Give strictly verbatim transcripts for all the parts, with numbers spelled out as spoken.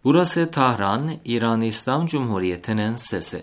Burası Tahran, İran İslam Cumhuriyeti'nin sesi.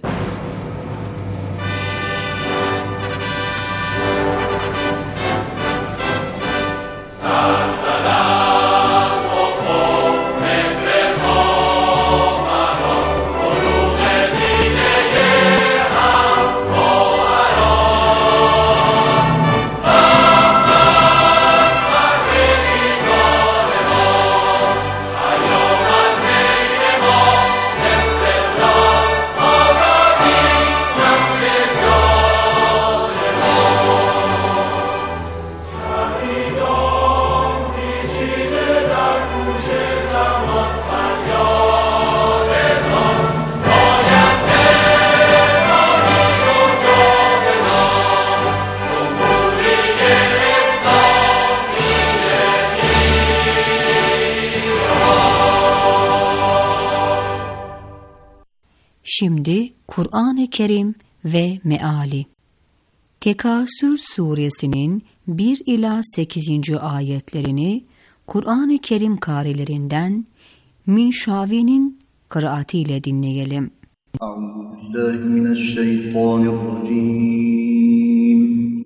Şimdi Kur'an-ı Kerim ve Meali. Tekasür suresinin bir ila sekizinci ayetlerini Kur'an-ı Kerim karilerinden Minşavi'nin kıraatiyle dinleyelim. Euzubillahimineşşeytanirracim.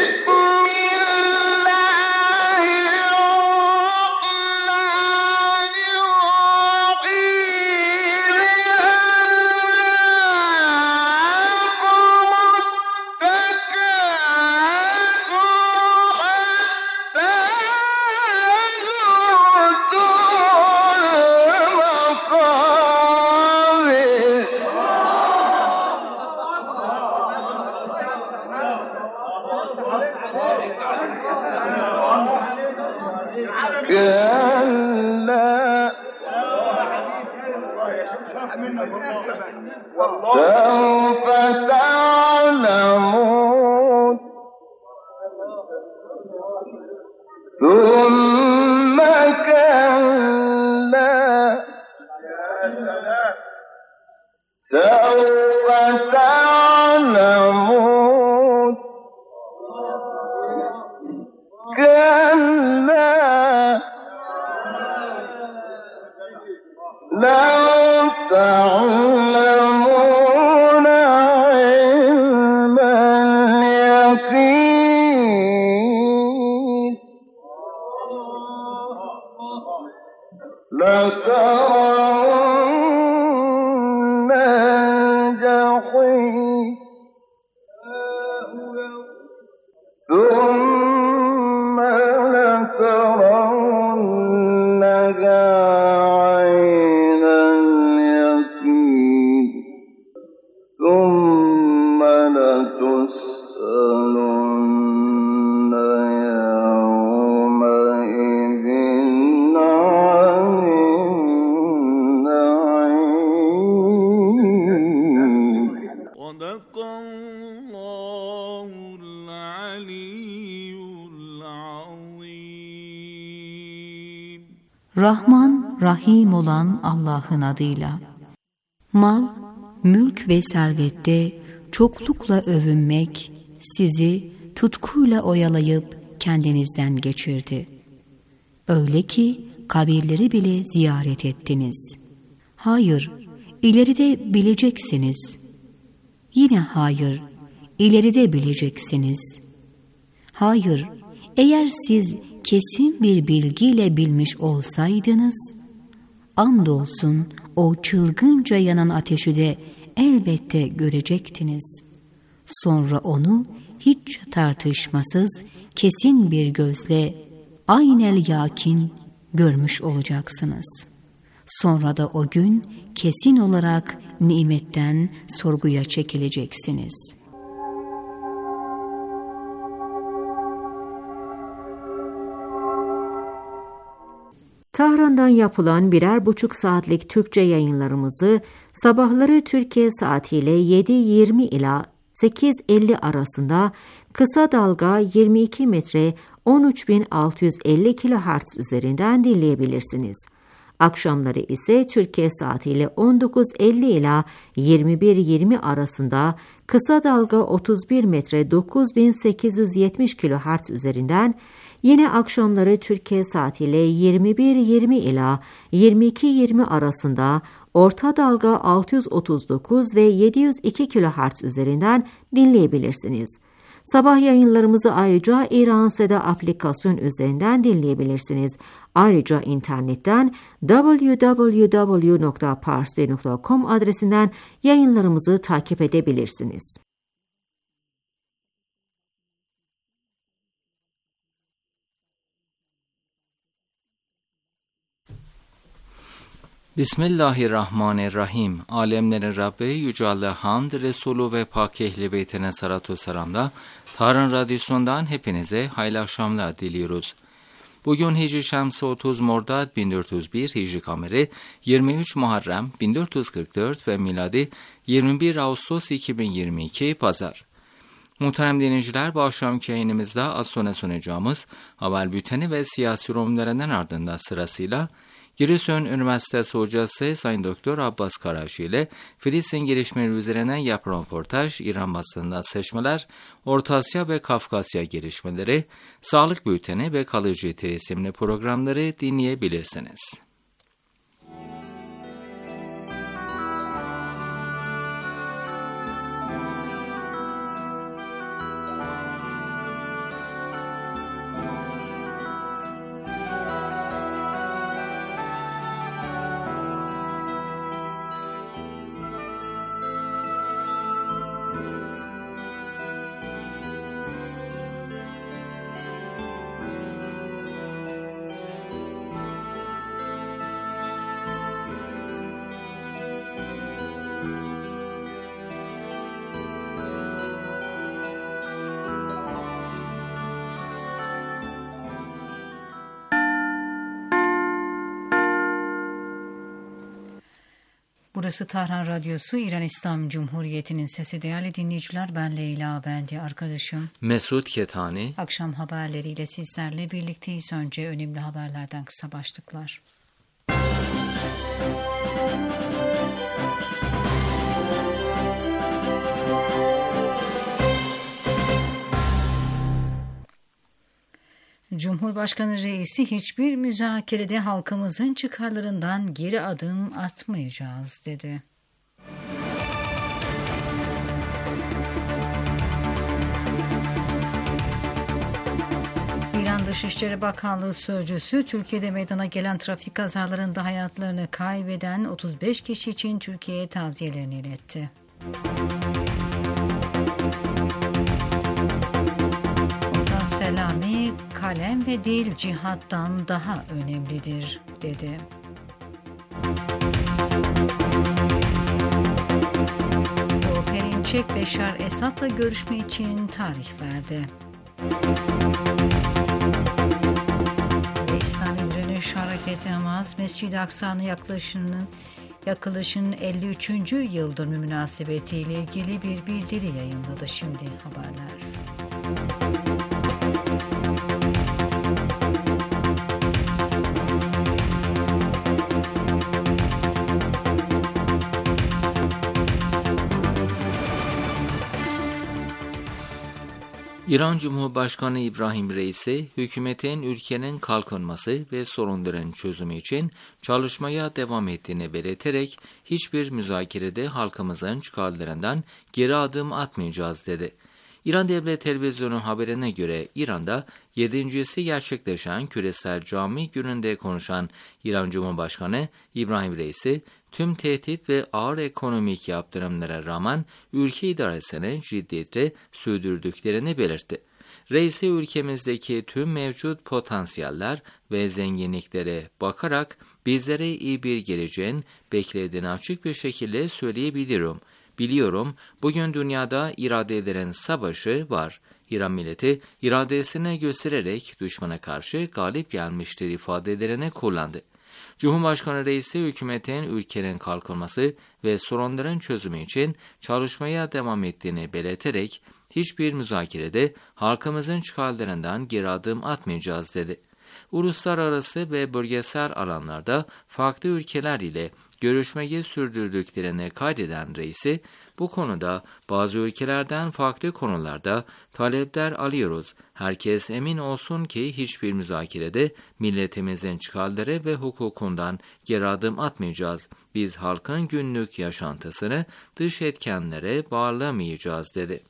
سوف تعلمون ثم كلا سوف تعلمون كلا لو تعلمون علم اليقين لترون الجحيم ثم لترونها عين اليقين ثم لتسألن يومئذ عن النعيم. صدق الله العلي العظيم. Rahman, Rahim olan Allah'ın adıyla. Mal, mülk ve servette çoklukla övünmek sizi tutkuyla oyalayıp kendinizden geçirdi. Öyle ki kabirleri bile ziyaret ettiniz. Hayır, ileride bileceksiniz. Yine hayır, ileride bileceksiniz. Hayır, eğer siz kesin bir bilgiyle bilmiş olsaydınız, andolsun o çılgınca yanan ateşi de elbette görecektiniz. Sonra onu hiç tartışmasız kesin bir gözle aynel yakin görmüş olacaksınız. Sonra da o gün kesin olarak nimetten sorguya çekileceksiniz. Tahran'dan yapılan birer buçuk saatlik Türkçe yayınlarımızı sabahları Türkiye saatiyle yedi yirmi ila sekiz elli arasında kısa dalga yirmi iki metre on üç bin altı yüz elli kilohertz üzerinden dinleyebilirsiniz. Akşamları ise Türkiye saatiyle on dokuz elli ila yirmi bir yirmi arasında kısa dalga otuz bir metre dokuz bin sekiz yüz yetmiş kilohertz üzerinden, yine akşamları Türkiye saatiyle yirmi bir yirmi ila yirmi iki yirmi arasında orta dalga altı yüz otuz dokuz ve yedi yüz iki kilohertz üzerinden dinleyebilirsiniz. Sabah yayınlarımızı ayrıca İran Seda aplikasyon üzerinden dinleyebilirsiniz. Ayrıca internetten double-u double-u double-u nokta parstoday nokta com adresinden yayınlarımızı takip edebilirsiniz. Bismillahirrahmanirrahim. Alemlerin Rabbi Yüce Allah hamd, Resulü ve Pak Ehli Beytine salatu selamla Tarhan Radyosu'ndan hepinize hayırlı akşamlar diliyoruz. Bugün Hicri Şemsi otuz Mordad bin dört yüz bir, Hicri Kameri yirmi üç Muharrem bin dört yüz kırk dört ve miladi yirmi bir Ağustos iki bin yirmi iki Pazar. Muhterem dinleyiciler, bu akşamki yayınımızda az sonra sunacağımız haber bülteni ve siyasi yorumlarından ardından sırasıyla Giresun Üniversitesi hocası Sayın Doktor Abbas Karaşi ile Filistin gelişmeleri üzerine yapılan röportaj, İran basınından seçmeler, Orta Asya ve Kafkasya gelişmeleri, sağlık bülteni ve kalıcı eğitim isimli programları dinleyebilirsiniz. Burası Tarhan Radyosu, İran İslam Cumhuriyeti'nin sesi. Değerli dinleyiciler, ben Leyla, ben de arkadaşım Mesut Ketani. Akşam haberleriyle sizlerle birlikteyiz. Önce önemli haberlerden kısa başlıklar. Cumhurbaşkanı Reisi hiçbir müzakerede halkımızın çıkarlarından geri adım atmayacağız dedi. İran Dışişleri Bakanlığı Sözcüsü, Türkiye'de meydana gelen trafik kazalarında hayatlarını kaybeden otuz beş kişi için Türkiye'ye taziyelerini iletti. Selami, kalem ve dil cihattan daha önemlidir, dedi. Doğu Perinçek, Beşar Esad'la görüşme için tarih verdi. Ve İslami Direniş Hareketi Hamas, Mescid-i Aksa'nın yaklaşının yakılışının elli üçüncü yıl dönümü münasebetiyle ilgili bir bildiri yayınladı. Şimdi haberler. İran Cumhurbaşkanı İbrahim Reisi, hükümetin ülkenin kalkınması ve sorunların çözümü için çalışmaya devam ettiğini belirterek hiçbir müzakerede halkımızın çıkarlarından geri adım atmayacağız dedi. İran Devlet Televizyonu haberine göre İran'da yedincisi gerçekleşen Küresel Cami Günü'nde konuşan İran Cumhurbaşkanı İbrahim Reisi, tüm tehdit ve ağır ekonomik yaptırımlara rağmen ülke idaresini ciddiyetle sürdürdüklerini belirtti. Reisi, ülkemizdeki tüm mevcut potansiyeller ve zenginliklere bakarak bizlere iyi bir geleceğin beklediğini açık bir şekilde söyleyebilirim. Biliyorum, bugün dünyada iradelerin savaşı var. İran milleti iradesini göstererek düşmana karşı galip gelmiştir ifadelerini kullandı. Cumhurbaşkanı Reisi, hükümetin ülkenin kalkınması ve sorunların çözümü için çalışmaya devam ettiğini belirterek hiçbir müzakerede halkımızın çıkarlarından geri adım atmayacağız dedi. Uluslararası ve bölgesel alanlarda farklı ülkeler ile görüşmeyi sürdürdüklerini kaydeden reisi, bu konuda bazı ülkelerden farklı konularda talepler alıyoruz. Herkes emin olsun ki hiçbir müzakerede milletimizin çıkarları ve hukukundan geri adım atmayacağız. Biz halkın günlük yaşantısını dış etkenlere bağlamayacağız dedi.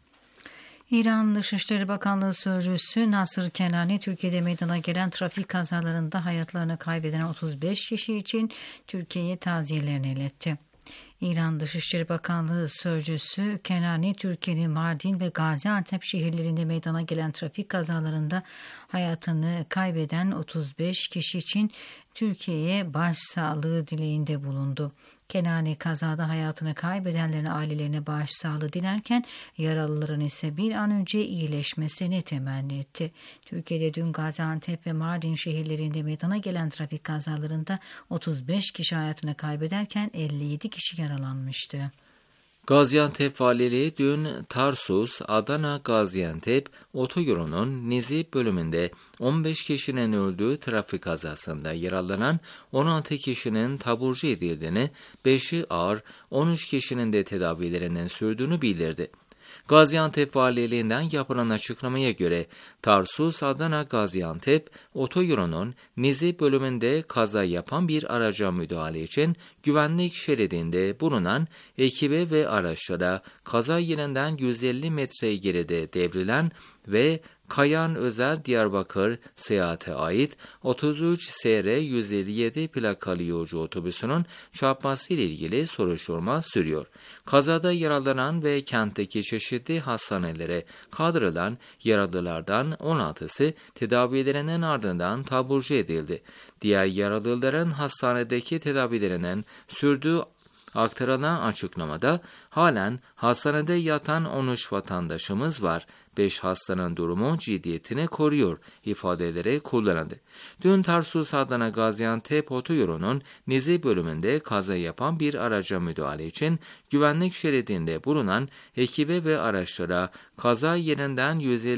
İran Dışişleri Bakanlığı Sözcüsü Nasır Kenani, Türkiye'de meydana gelen trafik kazalarında hayatlarını kaybeden otuz beş kişi için Türkiye'ye taziyelerini iletti. İran Dışişleri Bakanlığı Sözcüsü Kenani, Türkiye'nin Mardin ve Gaziantep şehirlerinde meydana gelen trafik kazalarında hayatını kaybeden otuz beş kişi için Türkiye'ye başsağlığı dileğinde bulundu. Kenani, kazada hayatını kaybedenlerin ailelerine başsağlığı dilerken yaralıların ise bir an önce iyileşmesini temenni etti. Türkiye'de dün Gaziantep ve Mardin şehirlerinde meydana gelen trafik kazalarında otuz beş kişi hayatını kaybederken elli yedi kişi yaralanmıştı. Gaziantep Valiliği dün Tarsus, Adana, Gaziantep otoyolunun Nizip bölümünde on beş kişinin öldüğü trafik kazasında yaralanan on altı kişinin taburcu edildiğini, beşi ağır, on üç kişinin de tedavilerinin sürdüğünü bildirdi. Gaziantep Valiliğinden yapılan açıklamaya göre Tarsus, Adana, Gaziantep otoyolunun Nizip bölümünde kaza yapan bir araca müdahale için güvenlik şeridinde bulunan ekibe ve araçlara kaza yerinden yüz elli metre geride devrilen ve Kayan Özel Diyarbakır seyahate ait otuz üç S R yüz elli yedi plakalı yolcu otobüsünün çarpması ile ilgili soruşturma sürüyor. Kazada yaralanan ve kentteki çeşitli hastanelere kaldırılan yaralılardan on altısı tedavilerinin ardından taburcu edildi. Diğer yaralıların hastanedeki tedavilerinin sürdüğü aktarılan açıklamada halen hastanede yatan on üç vatandaşımız var. beş hastanın durumu ciddiyetini koruyor ifadeleri kullanıldı. Dün Tarsus Adana Gaziantep otoyolunun Nizip bölümünde kaza yapan bir araca müdahale için güvenlik şeridinde bulunan ekibe ve araçlara kaza yerinden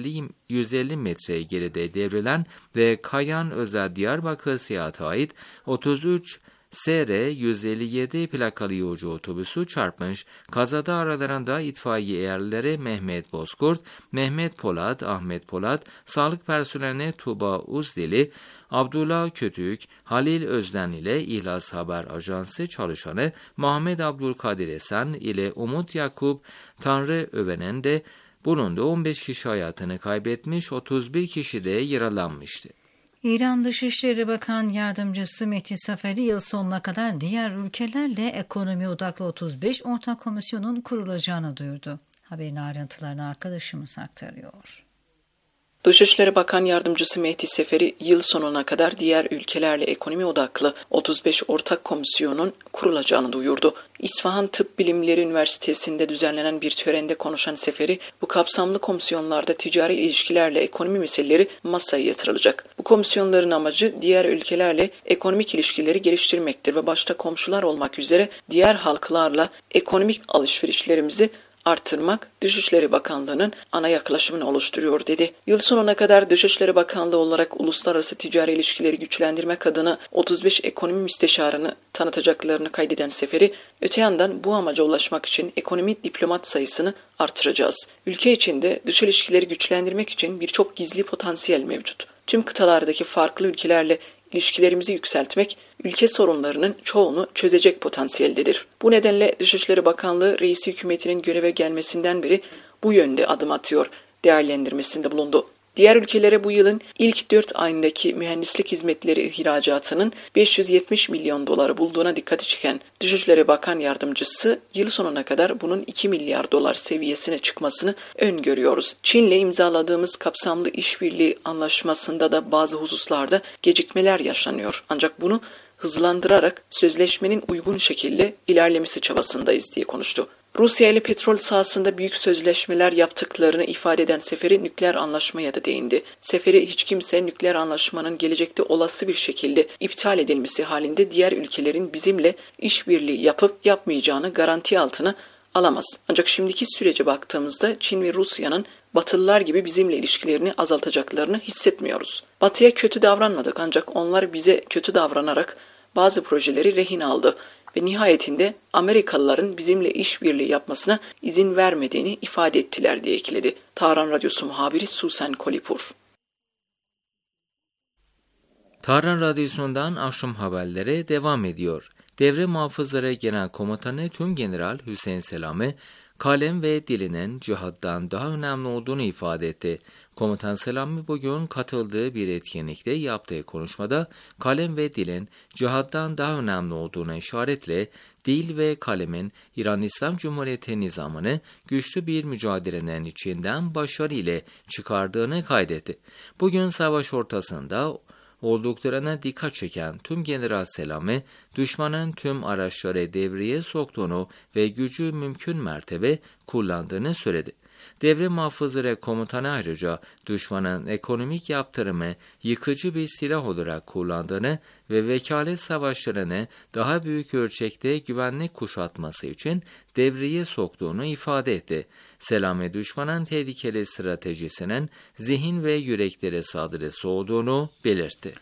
yüz elli metre geride devrilen ve Kayan Özel Diyarbakır seyahate ait otuz üç S R yüz elli yedi plakalı yolcu otobüsü çarpmış. Kazada aralarında itfaiye erleri Mehmet Bozkurt, Mehmet Polat, Ahmet Polat, sağlık personeline Tuba Uzdili, Abdullah Kötük, Halil Özden ile İhlas Haber Ajansı çalışanı Muhammed Abdülkadir Esen ile Umut Yakup Tanrı Öven'in de bulunduğu on beş kişi hayatını kaybetmiş, otuz bir kişi de yaralanmıştı. İran Dışişleri Bakan Yardımcısı Mehdi Saferi yıl sonuna kadar diğer ülkelerle ekonomi odaklı otuz beş ortak komisyonun kurulacağını duyurdu. Haberin ayrıntılarını arkadaşımız aktarıyor. Dışişleri Bakan Yardımcısı Mehdi Saferi yıl sonuna kadar diğer ülkelerle ekonomi odaklı otuz beş ortak komisyonun kurulacağını duyurdu. İsfahan Tıp Bilimleri Üniversitesi'nde düzenlenen bir törende konuşan Saferi, bu kapsamlı komisyonlarda ticari ilişkilerle ekonomi meseleleri masaya yatırılacak. Bu komisyonların amacı diğer ülkelerle ekonomik ilişkileri geliştirmektir ve başta komşular olmak üzere diğer halklarla ekonomik alışverişlerimizi artırmak Dışişleri Bakanlığı'nın ana yaklaşımını oluşturuyor dedi. Yıl sonuna kadar Dışişleri Bakanlığı olarak uluslararası ticari ilişkileri güçlendirmek adına otuz beş ekonomi müsteşarını tanıtacaklarını kaydeden Seferi, öte yandan bu amaca ulaşmak için ekonomi diplomat sayısını artıracağız. Ülke içinde dış ilişkileri güçlendirmek için birçok gizli potansiyel mevcut. Tüm kıtalardaki farklı ülkelerle ilişkilerimizi yükseltmek, ülke sorunlarının çoğunu çözecek potansiyeldedir. Bu nedenle Dışişleri Bakanlığı reisi hükümetinin göreve gelmesinden beri bu yönde adım atıyor değerlendirmesinde bulundu. Diğer ülkelere bu yılın ilk dört ayındaki mühendislik hizmetleri ihracatının beş yüz yetmiş milyon doları bulduğuna dikkati çeken Dışişleri Bakan Yardımcısı, yıl sonuna kadar bunun iki milyar dolar seviyesine çıkmasını öngörüyoruz. Çin'le imzaladığımız kapsamlı işbirliği anlaşmasında da bazı hususlarda gecikmeler yaşanıyor. Ancak bunu hızlandırarak sözleşmenin uygun şekilde ilerlemesi çabasındayız diye konuştu. Rusya ile petrol sahasında büyük sözleşmeler yaptıklarını ifade eden Seferi nükleer anlaşmaya da değindi. Seferi hiç kimse nükleer anlaşmanın gelecekte olası bir şekilde iptal edilmesi halinde diğer ülkelerin bizimle işbirliği yapıp yapmayacağını garanti altına alamaz. Ancak şimdiki sürece baktığımızda Çin ve Rusya'nın Batılılar gibi bizimle ilişkilerini azaltacaklarını hissetmiyoruz. Batı'ya kötü davranmadık ancak onlar bize kötü davranarak bazı projeleri rehin aldı. ve nihayetinde Amerikalıların bizimle işbirliği yapmasına izin vermediğini ifade ettiler diye ekledi. Tahran Radyosu muhabiri Susan Kolipur. Tahran Radyosu'ndan akşam haberleri devam ediyor. Devre Muhafızları Genel Komutanı Tümgeneral Hüseyin Selami, kalem ve dilinin cihattan daha önemli olduğunu ifade etti. Komutan Selami bugün katıldığı bir etkinlikte yaptığı konuşmada kalem ve dilin cihattan daha önemli olduğuna işaretle dil ve kalemin İran İslam Cumhuriyeti nizamını güçlü bir mücadelenin içinden başarı ile çıkardığını kaydetti. Bugün savaş ortasında olduklarına dikkat çeken Tümgeneral Selami, düşmanın tüm araçları devreye soktuğunu ve gücü mümkün mertebe kullandığını söyledi. Devre Muhafızları Komutanı ayrıca düşmanın ekonomik yaptırımı yıkıcı bir silah olarak kullandığını ve vekalet savaşlarını daha büyük ölçekte güvenlik kuşatması için devreye soktuğunu ifade etti. Selami, düşmanın tehlikeli stratejisinin zihin ve yüreklere saldırısı olduğunu belirtti.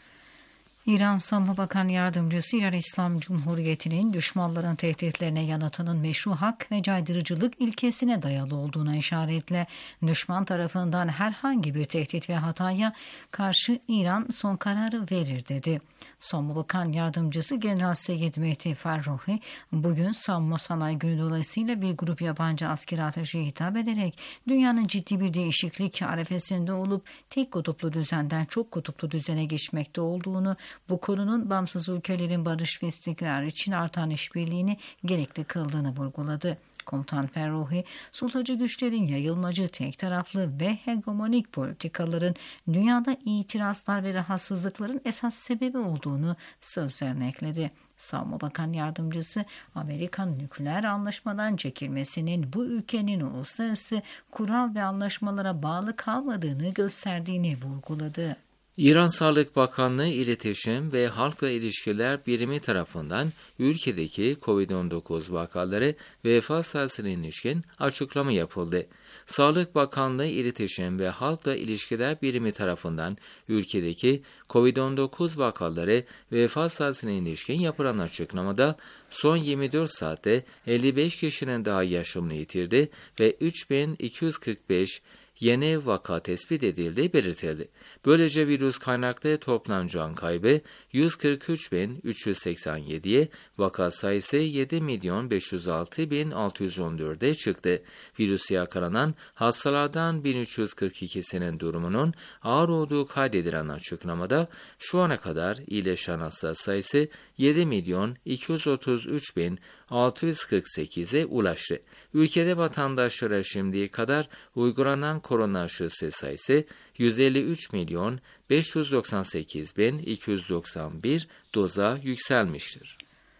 İran Savunma Bakan Yardımcısı İran İslam Cumhuriyeti'nin düşmanların tehditlerine yanıtının meşru hak ve caydırıcılık ilkesine dayalı olduğuna işaretle düşman tarafından herhangi bir tehdit ve hataya karşı İran son kararı verir dedi. Savunma Bakan Yardımcısı General Seyyid Mehdi Ferruhi bugün Savunma Sanayi Günü dolayısıyla bir grup yabancı askeri ateşe hitap ederek dünyanın ciddi bir değişiklik arefesinde olup tek kutuplu düzenden çok kutuplu düzene geçmekte olduğunu, bu konunun bağımsız ülkelerin barış ve istikrar için artan işbirliğini gerekli kıldığını vurguladı. Komutan Ferruhi, sulhacı güçlerin yayılmacı, tek taraflı ve hegemonik politikaların dünyada itirazlar ve rahatsızlıkların esas sebebi olduğunu sözlerine ekledi. Savunma Bakan Yardımcısı, Amerikan nükleer anlaşmadan çekilmesinin bu ülkenin uluslararası kural ve anlaşmalara bağlı kalmadığını gösterdiğini vurguladı. İran Sağlık Bakanlığı İletişim ve Halkla İlişkiler Birimi tarafından ülkedeki kovid on dokuz vakaları ve vefat sayısına ilişkin açıklama yapıldı. Sağlık Bakanlığı İletişim ve Halkla İlişkiler Birimi tarafından ülkedeki kovid on dokuz vakaları ve vefat sayısına ilişkin yapılan açıklamada son yirmi dört saatte elli beş kişinin daha yaşamını yitirdi ve üç bin iki yüz kırk beş yeni vaka tespit edildiği belirtildi. Böylece virüs kaynaklı toplam can kaybı yüz kırk üç bin üç yüz seksen yediye, vaka sayısı yedi milyon beş yüz altı bin altı yüz on dörde çıktı. Virüse yakalanan hastalardan bin üç yüz kırk ikisinin durumunun ağır olduğu kaydedilen açıklamada şu ana kadar iyileşen hasta sayısı yedi milyon iki yüz otuz üç bin altı yüz kırk sekize ulaştı. Ülkede vatandaşlara şimdiye kadar uygulanan korona aşısı sayısı yüz elli üç milyon beş yüz doksan sekiz bin iki yüz doksan bir doza yükselmiştir.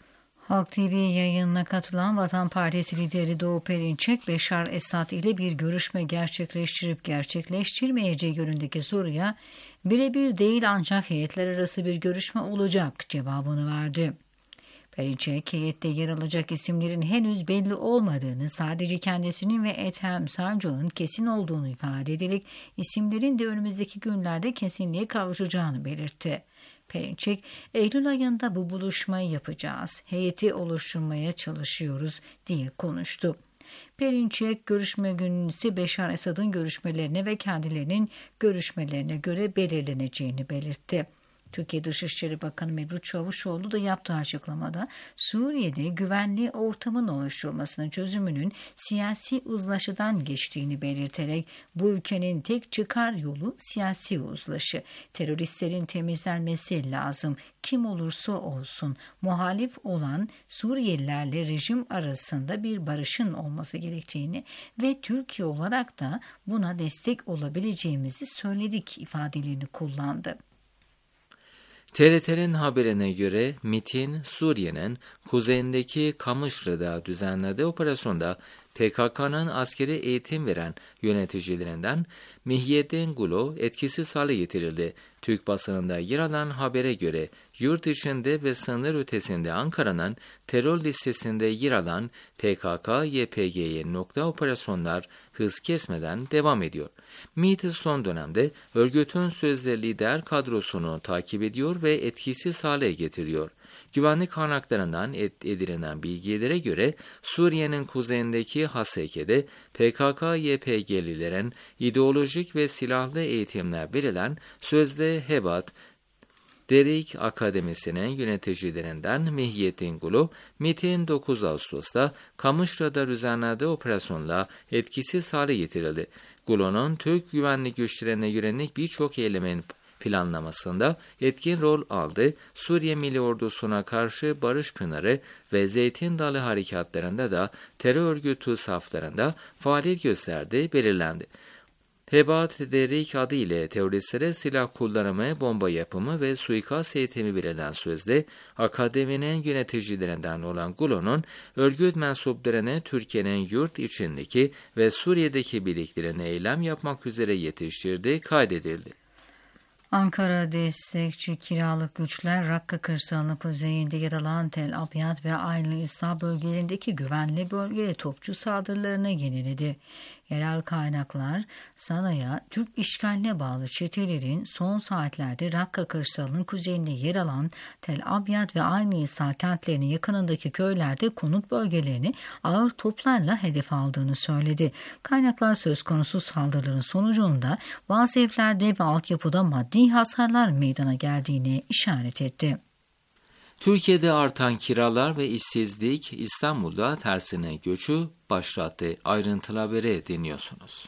Halk T V yayınına katılan Vatan Partisi lideri Doğu Perinçek, Beşar Esad ile bir görüşme gerçekleştirip gerçekleştirmeyeceği yönündeki soruya birebir değil ancak heyetler arası bir görüşme olacak cevabını verdi. Perinçek, heyette yer alacak isimlerin henüz belli olmadığını, sadece kendisinin ve Ethem Sancak'ın kesin olduğunu ifade ederek isimlerin de önümüzdeki günlerde kesinliğe kavuşacağını belirtti. Perinçek, Eylül ayında bu buluşmayı yapacağız, heyeti oluşturmaya çalışıyoruz diye konuştu. Perinçek, görüşme günü ise Beşar Esad'ın görüşmelerine ve kendilerinin görüşmelerine göre belirleneceğini belirtti. Türkiye Dışişleri Bakanı Mevlüt Çavuşoğlu da yaptığı açıklamada Suriye'de güvenli ortamın oluşturulmasının çözümünün siyasi uzlaşıdan geçtiğini belirterek bu ülkenin tek çıkar yolu siyasi uzlaşı. Teröristlerin temizlenmesi lazım. Kim olursa olsun muhalif olan Suriyelilerle rejim arasında bir barışın olması gerektiğini ve Türkiye olarak da buna destek olabileceğimizi söyledik ifadelerini kullandı. T R T'nin haberine göre MİT'in Suriye'nin kuzeyindeki Kamışlı'da düzenlediği operasyonda P K K'nın askeri eğitim veren yöneticilerinden Mihyettin Gulo etkisiz hale getirildi. Türk basınında yer alan habere göre yurt içinde ve sınır ötesinde Ankara'nın terör listesinde yer alan P K K Y P G'ye nokta operasyonlar hız kesmeden devam ediyor. M İ T son dönemde örgütün sözde lider kadrosunu takip ediyor ve etkisiz hale getiriyor. Güvenlik kaynaklarından edinilen bilgilere göre Suriye'nin kuzeyindeki Haseke'de P K K Y P G'lilerin ideolojik ve silahlı eğitimler verilen sözde Hebat Derik Akademisi'nin yöneticilerinden Mihyettin Gulu, M İ T'in dokuz Ağustos'ta Kamışra'da düzenlediği operasyonla etkisiz hale getirildi. Gulu'nun Türk güvenlik güçlerine yönelik birçok eylemin planlamasında etkin rol aldı. Suriye Milli Ordusu'na karşı Barış Pınarı ve Zeytin Dalı harekatlarında da terör örgütü saflarında faaliyet gösterdiği belirlendi. Hebat Derik adı ile teröristlere silah kullanımı, bomba yapımı ve suikast eğitimi verilen sözde akademinin yöneticilerinden olan Gulo'nun örgüt mensuplarını Türkiye'nin yurt içindeki ve Suriye'deki birliklerine eylem yapmak üzere yetiştirdiği kaydedildi. Ankara destekçi kiralık güçler Rakka kırsalının kuzeyinde yer alan Tel Abyad ve Ayn İsa bölgelerindeki güvenli bölgeye topçu saldırılarına yeniledi. Yerel kaynaklar Sana'ya Türk işgaline bağlı çetelerin son saatlerde Rakka kırsalının kuzeyinde yer alan Tel Abyad ve Ayn İsa kentlerinin yakınındaki köylerde konut bölgelerini ağır toplarla hedef aldığını söyledi. Kaynaklar söz konusu saldırıların sonucunda bazı evlerde ve altyapıda maddi hasarlar meydana geldiğine işaret etti. Türkiye'de artan kiralar ve işsizlik İstanbul'da tersine göçü başlattı. Ayrıntılı haberi dinliyorsunuz.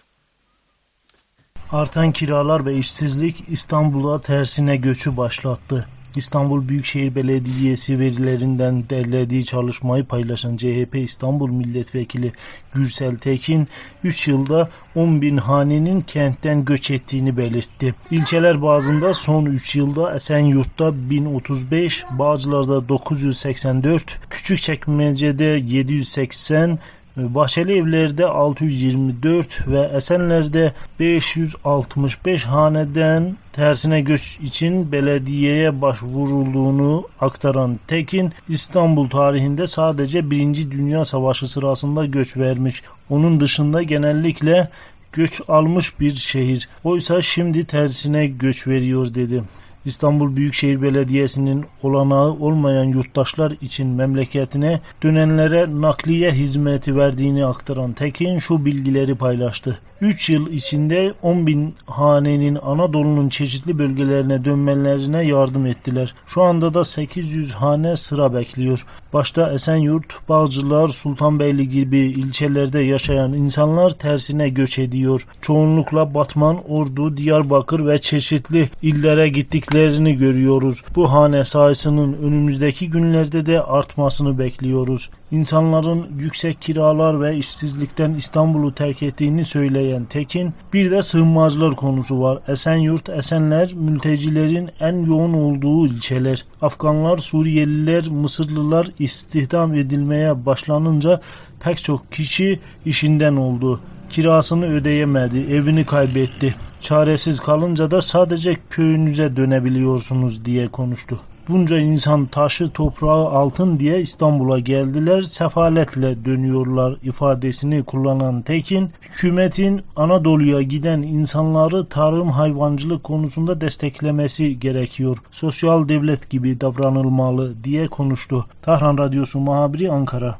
Artan kiralar ve işsizlik İstanbul'a tersine göçü başlattı. İstanbul Büyükşehir Belediyesi verilerinden derlediği çalışmayı paylaşan C H P İstanbul Milletvekili Gürsel Tekin, üç yılda on bin hanenin kentten göç ettiğini belirtti. İlçeler bazında son üç yılda Esenyurt'ta bin otuz beş, Bağcılar'da dokuz yüz seksen dört, Küçükçekmece'de yedi yüz seksen, Bahçeli Evler'de altı yüz yirmi dört ve Esenler'de beş yüz altmış beş haneden tersine göç için belediyeye başvurulduğunu aktaran Tekin, İstanbul tarihinde sadece Birinci Dünya Savaşı sırasında göç vermiş. Onun dışında genellikle göç almış bir şehir. Oysa şimdi tersine göç veriyor dedi. İstanbul Büyükşehir Belediyesi'nin olanağı olmayan yurttaşlar için memleketine dönenlere nakliye hizmeti verdiğini aktaran Tekin şu bilgileri paylaştı. üç yıl içinde on bin hanenin Anadolu'nun çeşitli bölgelerine dönmelerine yardım ettiler. Şu anda da sekiz yüz hane sıra bekliyor. Başta Esenyurt, Bağcılar, Sultanbeyli gibi ilçelerde yaşayan insanlar tersine göç ediyor. Çoğunlukla Batman, Ordu, Diyarbakır ve çeşitli illere gittiklerini görüyoruz. Bu hane sayısının önümüzdeki günlerde de artmasını bekliyoruz. İnsanların yüksek kiralar ve işsizlikten İstanbul'u terk ettiğini söyleyen Tekin, bir de sığınmacılar konusu var. Esenyurt, Esenler, mültecilerin en yoğun olduğu ilçeler. Afganlar, Suriyeliler, Mısırlılar istihdam edilmeye başlanınca pek çok kişi işinden oldu. Kirasını ödeyemedi, evini kaybetti. Çaresiz kalınca da sadece köyünüze dönebiliyorsunuz diye konuştu. Bunca insan taşı toprağı altın diye İstanbul'a geldiler, sefaletle dönüyorlar ifadesini kullanan Tekin, hükümetin Anadolu'ya giden insanları tarım hayvancılık konusunda desteklemesi gerekiyor. Sosyal devlet gibi davranılmalı diye konuştu. Tahran Radyosu muhabiri Ankara.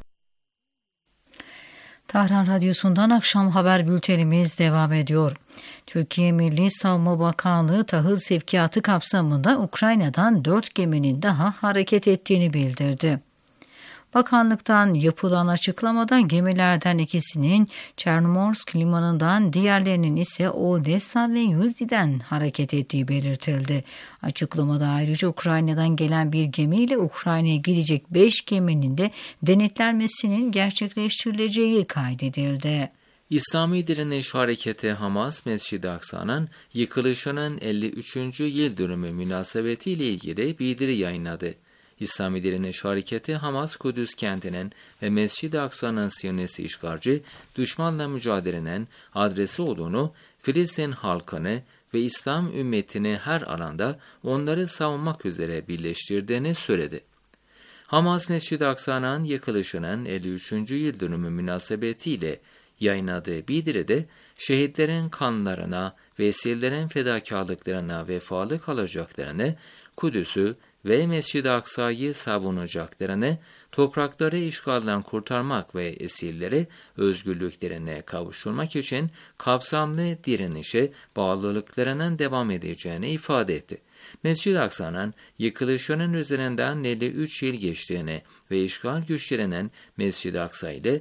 Tahran Radyosu'ndan akşam haber bültenimiz devam ediyor. Türkiye Milli Savunma Bakanlığı tahıl sevkiyatı kapsamında Ukrayna'dan dört geminin daha hareket ettiğini bildirdi. Bakanlıktan yapılan açıklamada gemilerden ikisinin Çernomorsk limanından, diğerlerinin ise Odessa ve Yuzi'den hareket ettiği belirtildi. Açıklamada ayrıca Ukrayna'dan gelen bir gemiyle Ukrayna'ya gidecek beş geminin de denetlenmesinin gerçekleştirileceği kaydedildi. İslami Direniş Hareketi Hamas, Mescid-i Aksa'nın yıkılışının elli üçüncü yıl dönümü münasebetiyle ilgili bildiri yayınladı. İslami Direniş Hareketi Hamas, Kudüs kentinin ve Mescid-i Aksa'nın Siyonist işgalci düşmanla mücadelenin adresi olduğunu, Filistin halkını ve İslam ümmetini her alanda onları savunmak üzere birleştirdiğini söyledi. Hamas, Mescid-i Aksa'nın yıkılışının elli üçüncü yıl dönümü münasebetiyle yayınladığı bildiride şehitlerin kanlarına ve esirlerin fedakarlıklarına vefalı kalacaklarını, Kudüs'ü ve Mescid-i Aksa'yı savunacaklarını, toprakları işgalden kurtarmak ve esirleri özgürlüklerine kavuşturmak için kapsamlı direnişe bağlılıklarının devam edeceğini ifade etti. Mescid-i Aksa'nın yıkılışının üzerinden elli üç yıl geçtiğini ve işgal güçlerinin Mescid-i Aksa ile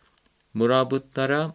murabıtlara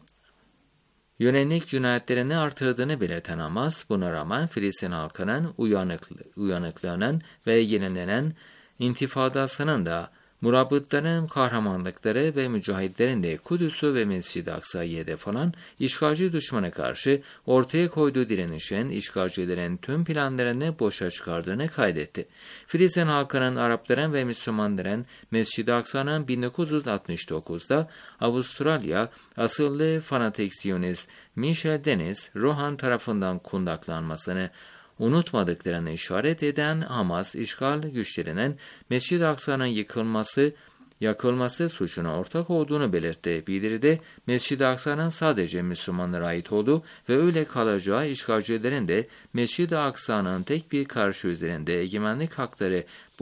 yönelik cinayetlerini artırdığını belirten Hamas, buna rağmen Filistin halkının uyanıklı, uyanıklığının ve yenilenen intifadasının da murabıtların kahramanlıkları ve mücahitlerin de Kudüs'ü ve Mescid-i Aksa'yı hedef alan işgalci düşmana karşı ortaya koyduğu direnişin işgalcilerin tüm planlarını boşa çıkardığını kaydetti. Filistin halkının, Arapların ve Müslümanların Mescid-i Aksa'nın bin dokuz yüz altmış dokuzda Avustralya asıllı fanatik Siyonist Michel Deniz Rohan tarafından kundaklanmasını unutmadıklarını işaret eden Hamas, işgal güçlerinin Mescid-i Aksa'nın yıkılması, yakılması suçuna ortak olduğunu belirtti. Bildiride Mescid-i Aksa'nın sadece Müslümanlara ait olduğu ve öyle kalacağı, işgalcilerin de Mescid-i Aksa'nın tek bir karşı üzerinde egemenlik hakları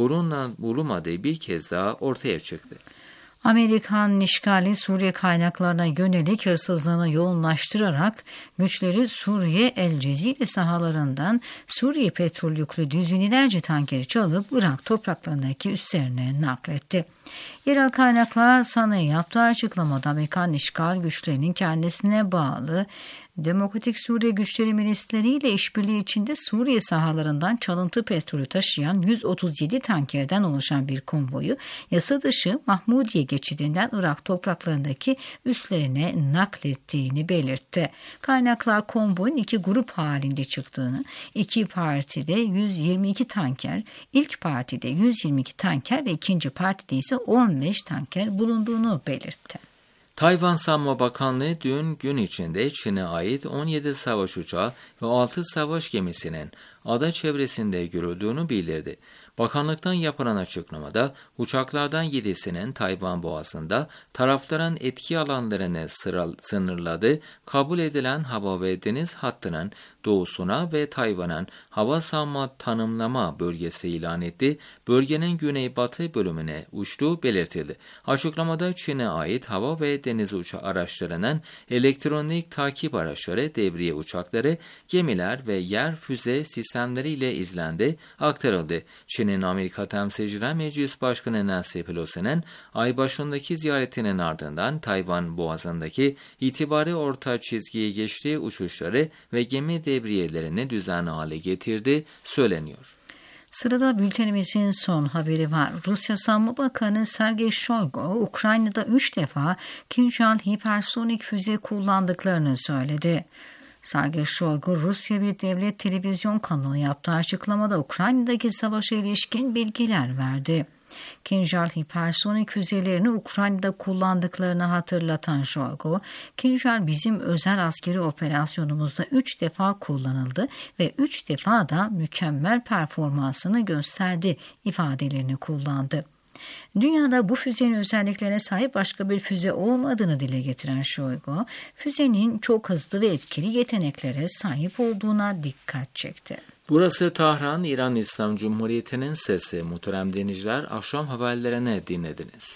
bulunmadığı bir kez daha ortaya çıktı. Amerikan işgali Suriye kaynaklarına yönelik hırsızlığını yoğunlaştırarak güçleri Suriye El Cezire sahalarından Suriye petrol yüklü düzinelerce tankeri çalıp Irak topraklarındaki üslerine nakletti. Yerel kaynaklar sana yaptığı açıklamada Amerikan işgal güçlerinin kendisine bağlı Demokratik Suriye Güçleri milisleriyle işbirliği içinde Suriye sahalarından çalıntı petrolü taşıyan yüz otuz yedi tankerden oluşan bir konvoyu yasa dışı Mahmudiye geçidinden Irak topraklarındaki üslerine naklettiğini belirtti. Kaynaklar konvoyun iki grup halinde çıktığını, iki partide yüz yirmi iki tanker, ilk partide yüz yirmi iki tanker ve ikinci partide ise on beş tanker bulunduğunu belirtti. Tayvan Savunma Bakanlığı dün gün içinde Çin'e ait on yedi savaş uçağı ve altı savaş gemisinin ada çevresinde görüldüğünü bildirdi. Bakanlıktan yapılan açıklamada uçaklardan yedisinin Tayvan Boğazı'nda tarafların etki alanlarını sınırladığı kabul edilen hava ve deniz hattının doğusuna ve Tayvan'ın hava savunma tanımlama bölgesi ilan etti, bölgenin güneybatı bölümüne uçtuğu belirtildi. Açıklamada Çin'e ait hava ve deniz uçağı araçlarının elektronik takip araçları, devriye uçakları, gemiler ve yer füze sistemleriyle izlendi, aktarıldı. Çin'in Amerika Temsilciler Meclisi Başkanı Nancy Pelosi'nin ay başındaki ziyaretinin ardından Tayvan Boğazı'ndaki itibari orta çizgiyi geçtiği uçuşları ve gemi devriyelerini düzenli hale getirdi söyleniyor. Sırada bültenimizin son haberi var. Rusya Savunma Bakanı Sergey Shoigu, Ukrayna'da üç defa Kinjal hipersonik füze kullandıklarını söyledi. Sergey Shoigu, Rusya bir devlet televizyon kanalı yaptığı açıklamada Ukrayna'daki savaşa ilişkin bilgiler verdi. Kinjal hipersonik füzelerini Ukrayna'da kullandıklarını hatırlatan Shoigu, Kinjal bizim özel askeri operasyonumuzda üç defa kullanıldı ve üç defa da mükemmel performansını gösterdi ifadelerini kullandı. Dünyada bu füzenin özelliklerine sahip başka bir füze olmadığını dile getiren Shoigu, füzenin çok hızlı ve etkili yeteneklere sahip olduğuna dikkat çekti. Burası Tahran, İran İslam Cumhuriyeti'nin sesi. Muhterem dinleyiciler, akşam haberlerini dinlediniz.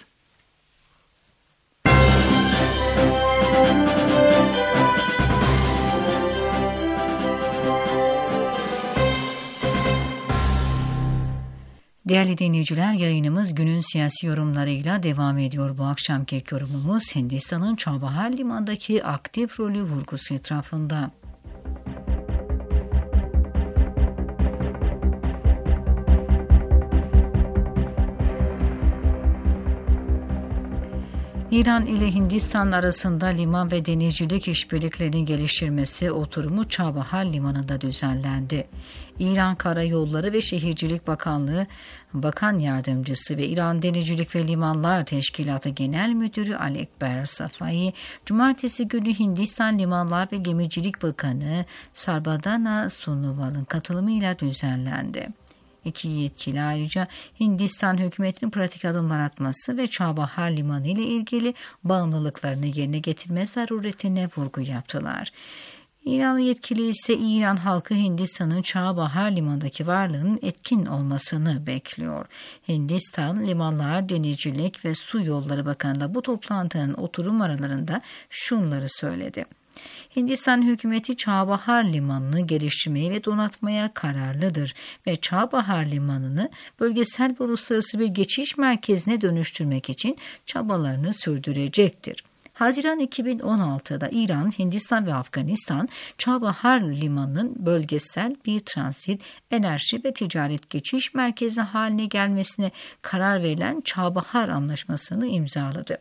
Değerli dinleyiciler, yayınımız günün siyasi yorumlarıyla devam ediyor. Bu akşamki yorumumuz Hindistan'ın Çabahar Limanı'ndaki aktif rolü vurgusu etrafında. İran ile Hindistan arasında liman ve denizcilik işbirliklerinin geliştirmesi oturumu Çabahar Limanı'nda düzenlendi. İran Karayolları ve Şehircilik Bakanlığı Bakan Yardımcısı ve İran Denizcilik ve Limanlar Teşkilatı Genel Müdürü Ali Ekber Safai, Cumartesi günü Hindistan Limanlar ve Gemicilik Bakanı Sarbadana Sonoval'ın katılımıyla düzenlendi. İki yetkili ayrıca Hindistan hükümetinin pratik adımlar atması ve Çabahar Limanı ile ilgili bağımlılıklarını yerine getirme zaruretine vurgu yaptılar. İranlı yetkili ise İran halkı Hindistan'ın Çabahar Limanı'ndaki varlığının etkin olmasını bekliyor. Hindistan Limanlar, Denizcilik ve Su Yolları Bakanı da bu toplantının oturum aralarında şunları söyledi. Hindistan hükümeti Çabahar Limanı'nı geliştirmeye ve donatmaya kararlıdır ve Çabahar Limanı'nı bölgesel ve uluslararası bir geçiş merkezine dönüştürmek için çabalarını sürdürecektir. Haziran iki bin on altıda İran, Hindistan ve Afganistan Çabahar Limanı'nın bölgesel bir transit, enerji ve ticaret geçiş merkezi haline gelmesine karar verilen Çabahar Anlaşması'nı imzaladı.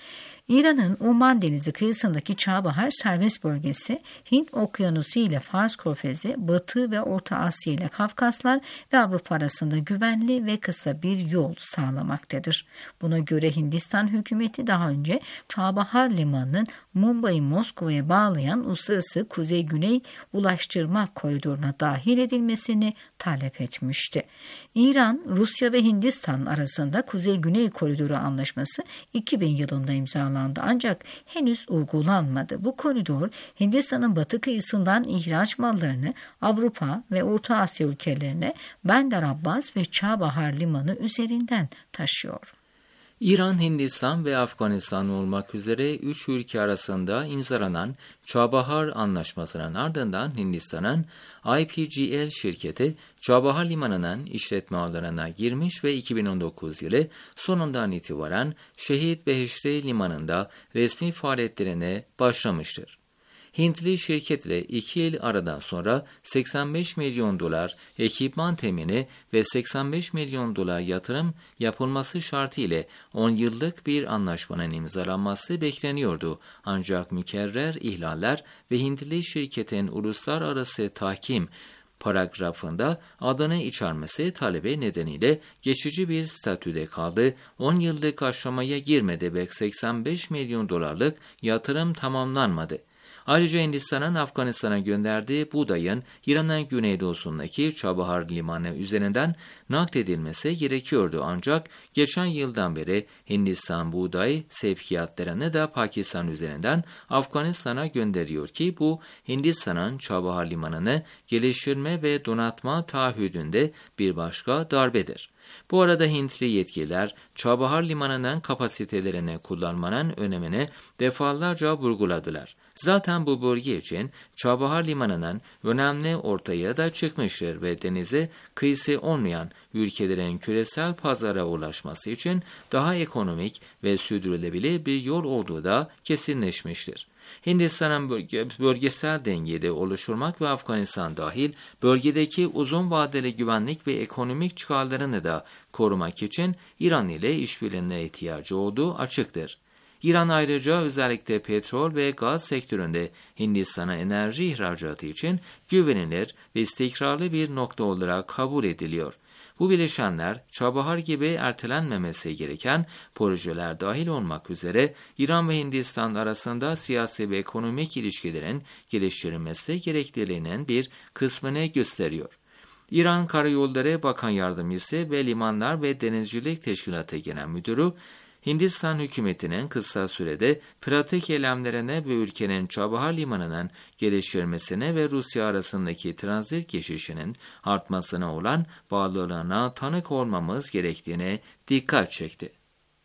İran'ın Oman Denizi kıyısındaki Çabahar serbest bölgesi, Hint Okyanusu ile Fars Körfezi, Batı ve Orta Asya ile Kafkaslar ve Avrupa arasında güvenli ve kısa bir yol sağlamaktadır. Buna göre Hindistan hükümeti daha önce Çabahar Limanı'nın Mumbai'yi Moskova'ya bağlayan uluslararası kuzey-güney ulaştırma koridoruna dahil edilmesini talep etmişti. İran, Rusya ve Hindistan arasında Kuzey-Güney Koridoru Anlaşması iki bin yılında imzalandı ancak henüz uygulanmadı. Bu koridor Hindistan'ın batı kıyısından ihraç mallarını Avrupa ve Orta Asya ülkelerine Bandar Abbas ve Çabahar Limanı üzerinden taşıyor. İran, Hindistan ve Afganistan olmak üzere üç ülke arasında imzalanan Çabahar Anlaşması'nın ardından Hindistan'ın I P G L şirketi Çabahar Limanı'nın işletme ağlarına girmiş ve iki bin on dokuz yılı sonundan itibaren Şehit Behişti Limanı'nda resmi faaliyetlerine başlamıştır. Hintli şirketle iki yıl aradan sonra seksen beş milyon dolar ekipman temini ve seksen beş milyon dolar yatırım yapılması şartıyla on yıllık bir anlaşmanın imzalanması bekleniyordu. Ancak mükerrer ihlaller ve Hintli şirketin uluslararası tahkim paragrafında adını içermesi talebi nedeniyle geçici bir statüde kaldı. on yıllık aşamaya girmedi ve seksen beş milyon dolarlık yatırım tamamlanmadı. Ayrıca Hindistan'ın Afganistan'a gönderdiği buğdayın İran'ın güneydoğusundaki Çabahar Limanı üzerinden nakledilmesi gerekiyordu. Ancak geçen yıldan beri Hindistan buğday sevkiyatlarını da Pakistan üzerinden Afganistan'a gönderiyor ki bu Hindistan'ın Çabahar Limanı'nı geliştirme ve donatma taahhüdünde bir başka darbedir. Bu arada Hintli yetkililer Çabahar Limanı'nın kapasitelerini kullanmanın önemini defalarca vurguladılar. Zaten bu bölge için Çabahar Limanı'nın önemli ortaya da çıkmıştır ve denize kıyısı olmayan ülkelerin küresel pazara ulaşması için daha ekonomik ve sürdürülebilir bir yol olduğu da kesinleşmiştir. Hindistan'ın bölge, bölgesel dengeyi de oluşturmak ve Afganistan dahil bölgedeki uzun vadeli güvenlik ve ekonomik çıkarlarını da korumak için İran ile işbirliğine ihtiyacı olduğu açıktır. İran ayrıca özellikle petrol ve gaz sektöründe Hindistan'a enerji ihracatı için güvenilir ve istikrarlı bir nokta olarak kabul ediliyor. Bu bileşenler Çabahar gibi ertelenmemesi gereken projeler dahil olmak üzere İran ve Hindistan arasında siyasi ve ekonomik ilişkilerin geliştirilmesi gerekliliğinin bir kısmını gösteriyor. İran Karayolları Bakan Yardımcısı ve Limanlar ve Denizcilik Teşkilatı Genel Müdürü, Hindistan hükümetinin kısa sürede pratik eylemlerine ve ülkenin Çabahar Limanı'nın geliştirilmesine ve Rusya arasındaki transit geçişinin artmasına olan bağlılığına tanık olmamız gerektiğine dikkat çekti.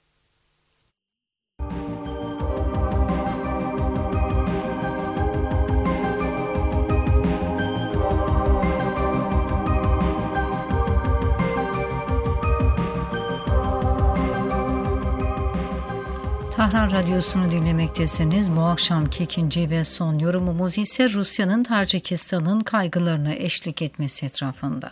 Tahran Radyosu'nu dinlemektesiniz. Bu akşamki ikinci ve son yorumumuz ise Rusya'nın Tacikistan'ın kaygılarına eşlik etmesi etrafında.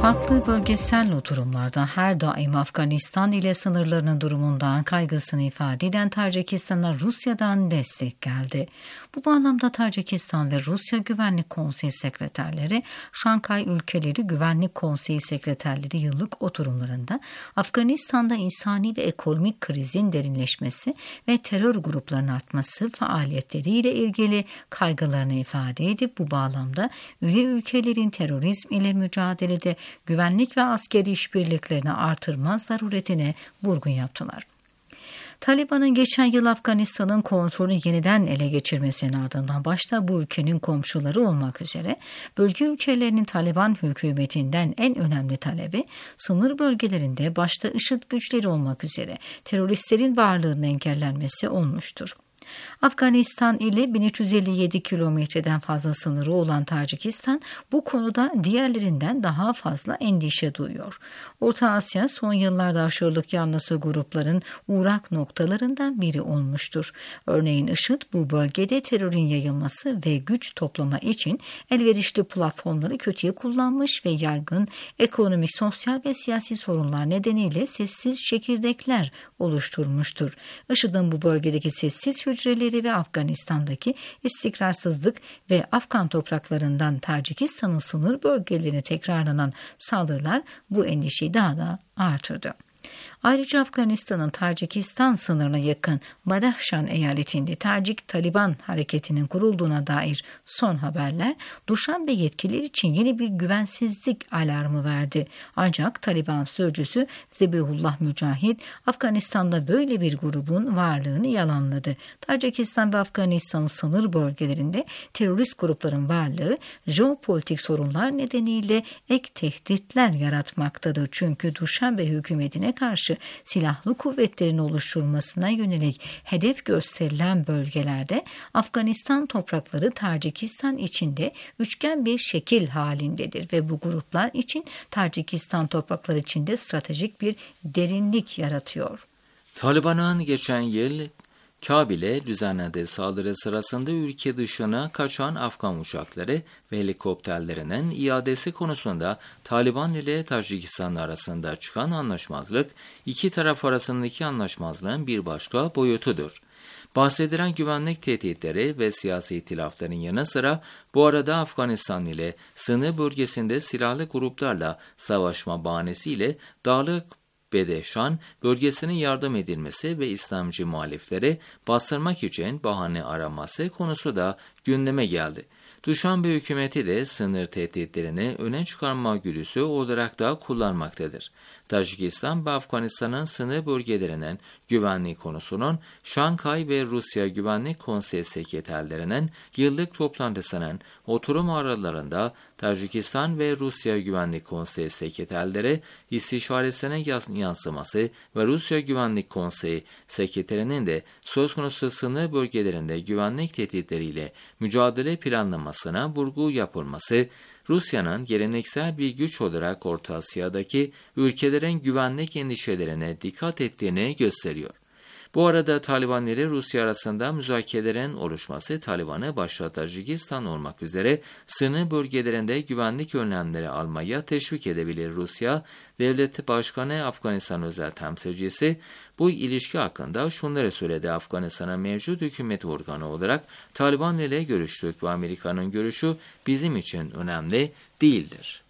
Farklı bölgesel oturumlarda her daim Afganistan ile sınırlarının durumundan kaygısını ifade eden Tacikistan'a Rusya'dan destek geldi. Bu bağlamda Tacikistan ve Rusya Güvenlik Konseyi Sekreterleri, Şankay Ülkeleri Güvenlik Konseyi Sekreterleri yıllık oturumlarında Afganistan'da insani ve ekonomik krizin derinleşmesi ve terör gruplarının artması faaliyetleriyle ilgili kaygılarını ifade edip bu bağlamda üye ülkelerin terörizm ile mücadelede güvenlik ve askeri işbirliklerini artırma zaruretine vurgu yaptılar. Taliban'ın geçen yıl Afganistan'ın kontrolünü yeniden ele geçirmesinin ardından başta bu ülkenin komşuları olmak üzere bölge ülkelerinin Taliban hükümetinden en önemli talebi sınır bölgelerinde başta IŞİD güçleri olmak üzere teröristlerin varlığının engellenmesi olmuştur. Afganistan ile bin üç yüz elli yedi kilometreden fazla sınırı olan Tacikistan bu konuda diğerlerinden daha fazla endişe duyuyor. Orta Asya son yıllarda aşırılık yanlısı grupların uğrak noktalarından biri olmuştur. Örneğin IŞİD bu bölgede terörün yayılması ve güç toplama için elverişli platformları kötüye kullanmış ve yaygın ekonomik, sosyal ve siyasi sorunlar nedeniyle sessiz çekirdekler oluşturmuştur. IŞİD'in bu bölgedeki sessiz hücreleri ve Afganistan'daki istikrarsızlık ve Afgan topraklarından Tacikistan'ın sınır bölgelerine tekrarlanan saldırılar bu endişeyi daha da artırdı. Ayrıca Afganistan'ın Tacikistan sınırına yakın Badahşan eyaletinde Tacik Taliban hareketinin kurulduğuna dair son haberler Duşanbe yetkililer için yeni bir güvensizlik alarmı verdi. Ancak Taliban sözcüsü Zebihullah Mücahit Afganistan'da böyle bir grubun varlığını yalanladı. Tacikistan ve Afganistan'ın sınır bölgelerinde terörist grupların varlığı jeopolitik sorunlar nedeniyle ek tehditler yaratmaktadır. Çünkü Duşanbe hükümetine karşı silahlı kuvvetlerin oluşturulmasına yönelik hedef gösterilen bölgelerde Afganistan toprakları Tacikistan içinde üçgen bir şekil halindedir ve bu gruplar için Tacikistan toprakları içinde stratejik bir derinlik yaratıyor. Taliban'ın geçen yıl Kabil'e düzenlediği saldırı sırasında ülke dışına kaçan Afgan uçakları ve helikopterlerinin iadesi konusunda Taliban ile Tacikistan arasında çıkan anlaşmazlık, iki taraf arasındaki anlaşmazlığın bir başka boyutudur. Bahsedilen güvenlik tehditleri ve siyasi ihtilafların yanı sıra bu arada Afganistan ile sınır bölgesinde silahlı gruplarla savaşma bahanesiyle Dağlık Bedeşan bölgesine yardım edilmesi ve İslamcı muhalifleri bastırmak için bahane araması konusu da gündeme geldi. Duşanbe hükümeti de sınır tehditlerini öne çıkarma güdüsü olarak da kullanmaktadır. Tacikistan ve Afganistan'ın sınır bölgelerinin güvenliği konusunun Şankay ve Rusya Güvenlik Konseyi Sekreterlerinin yıllık toplantısının oturum aralarında Tacikistan ve Rusya Güvenlik Konseyi Sekreterleri istişaresine yansıması ve Rusya Güvenlik Konseyi Sekreterinin de söz konusu sınır bölgelerinde güvenlik tehditleriyle mücadele planlamasına vurgu yapılması, Rusya'nın geleneksel bir güç olarak Orta Asya'daki ülkelerin güvenlik endişelerine dikkat ettiğini gösteriyor. Bu arada Taliban ile Rusya arasında müzakerelerin oluşması Taliban'ı başta Tacikistan olmak üzere sınır bölgelerinde güvenlik önlemleri almaya teşvik edebilir. Rusya Devlet Başkanı Afganistan özel temsilcisi bu ilişki hakkında şunları söyledi: Afganistan'ın mevcut hükümet organı olarak Taliban ile görüştük ve Amerika'nın görüşü bizim için önemli değildir.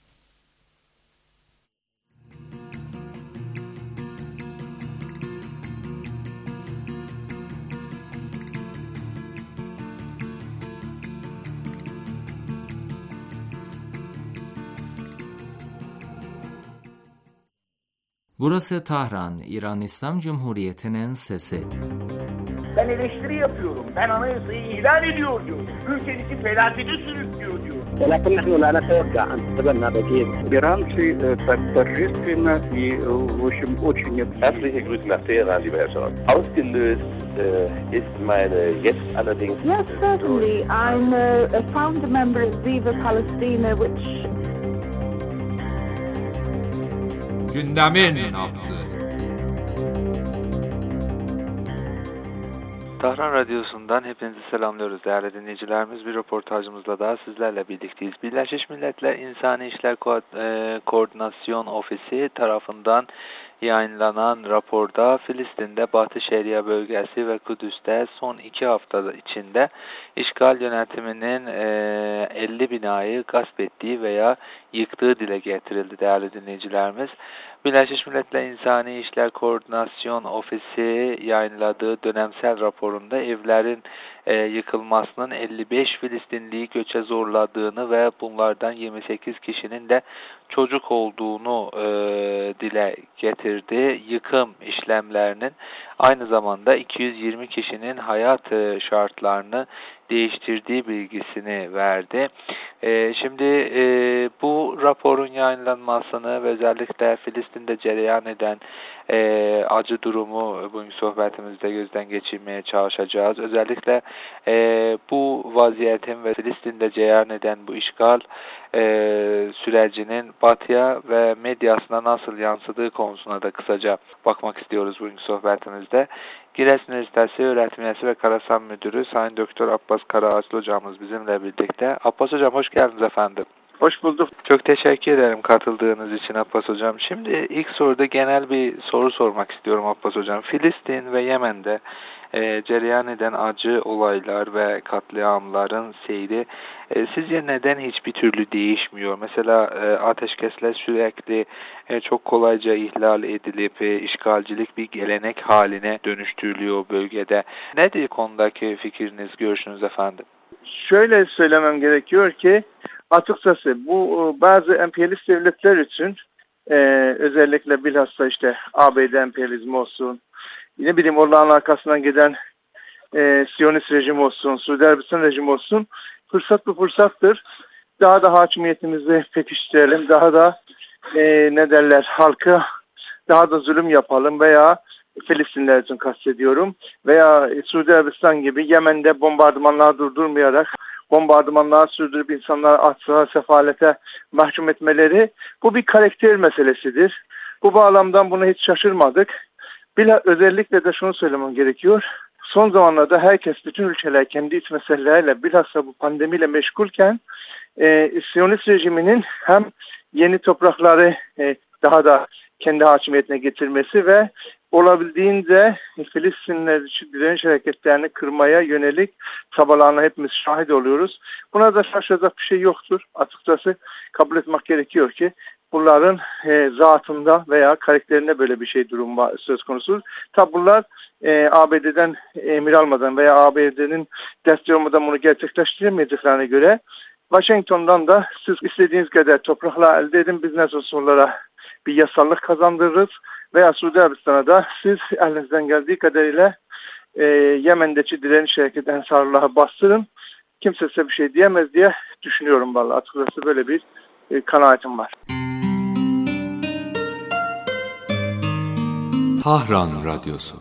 Burası Tahran, İran İslam Cumhuriyeti'nin sesi. Ben eleştiri yapıyorum. Ben anayasayı ihlal ediyor diyor. Ülkenizi felakete sürüklüyor diyor. ولكن نحن لا نتوقع أن تتبنى بديل. Иранцы так торжественно и, в общем, очень... Herzliche Grüße nach Teheran, lieber Herr Scholz. Ausgelöst äh, ist meine jetzt allerdings... Yes, certainly. I'm a, a founder member of Viva Palestina, which... Gündemin nabzı. Tahran Radyosu'ndan hepinizi selamlıyoruz değerli dinleyicilerimiz. Bir röportajımızla daha sizlerle birlikteyiz. Birleşmiş Milletler İnsani İşler Ko- e, Koordinasyon Ofisi tarafından yayınlanan raporda Filistin'de Batı Şeria bölgesi ve Kudüs'te son iki hafta içinde işgal yönetiminin e, elli binayı gasp ettiği veya yıktığı dile getirildi değerli dinleyicilerimiz. Birleşmiş Milletler İnsani İşler Koordinasyon Ofisi yayınladığı dönemsel raporunda evlerin e, yıkılmasının elli beş Filistinliyi göçe zorladığını ve bunlardan yirmi sekiz kişinin de çocuk olduğunu e, dile getirdi. Yıkım işlemlerinin aynı zamanda iki yüz yirmi kişinin hayat e, şartlarını değiştirdiği bilgisini verdi. E, şimdi e, bu raporun yayınlanmasını ve özellikle Filistin'de cereyan eden e, acı durumu bugün sohbetimizde gözden geçirmeye çalışacağız. Özellikle e, bu vaziyetin ve Filistin'de cereyan eden bu işgal e, sürecinin batıya ve medyasına nasıl yansıdığı konusuna da kısaca bakmak istiyoruz bugün sohbetimizde. Giresun Üniversitesi Öğretim Üyesi ve Karasan Müdürü Sayın Doktor Abbas Karaağaçlı hocamız bizimle birlikte. Abbas hocam hoş geldiniz efendim. Hoş bulduk. Çok teşekkür ederim katıldığınız için Abbas hocam. Şimdi ilk soruda genel bir soru sormak istiyorum Abbas hocam. Filistin ve Yemen'de e, cereyan eden acı olaylar ve katliamların seyri e, sizce neden hiçbir türlü değişmiyor? Mesela e, ateşkesler sürekli e, çok kolayca ihlal edilip e, işgalcilik bir gelenek haline dönüştürülüyor bölgede. Nedir konudaki fikriniz, görüşünüz efendim? Şöyle söylemem gerekiyor ki açıkçası bu bazı emperyalist devletler için e, özellikle bilhassa işte A B D emperyalizmi olsun, ne bileyim onların arkasından giden e, Siyonist rejim olsun, Suudi Arabistan rejimi olsun fırsat bu fırsattır. Daha da hakimiyetimizi pekiştirelim, daha da e, ne derler halka daha da zulüm yapalım veya Filistinler için kastediyorum veya Suudi Arabistan gibi Yemen'de bombardımanlar durdurmayarak bombardımanlar sürdürüp insanları açlığa, sefalete mahkum etmeleri bu bir karakter meselesidir. Bu bağlamdan buna hiç şaşırmadık. Bila özellikle de şunu söylemem gerekiyor. Son zamanlarda herkes, bütün ülkeler kendi iç meseleleriyle bilhassa bu pandemiyle meşgulken e, Siyonist rejiminin hem yeni toprakları e, daha da kendi hakimiyetine getirmesi ve olabildiğince Filistinler için direniş hareketlerini kırmaya yönelik çabalarına hepimiz şahit oluyoruz. Buna da şaşıracak bir şey yoktur. Açıkçası kabul etmek gerekiyor ki bunların e, zatında veya karakterinde böyle bir şey durum var, söz konusu. Tabi bunlar e, A B D'den emir almadan veya A B D'nin desteği olmadan bunu gerçekleştiremeyeceklerine göre Washington'dan da siz istediğiniz kadar topraklar elde edin, biz nasıl onlara bir yasallık kazandırırız veya Suudi Arabistan'a da siz elinizden geldiği kadarıyla e, Yemen'deki direniş hareketi Ensarallah'a bastırın. Kimse size bir şey diyemez diye düşünüyorum vallahi. Açıkçası böyle bir e, kanaatim var. Tahran Radyosu.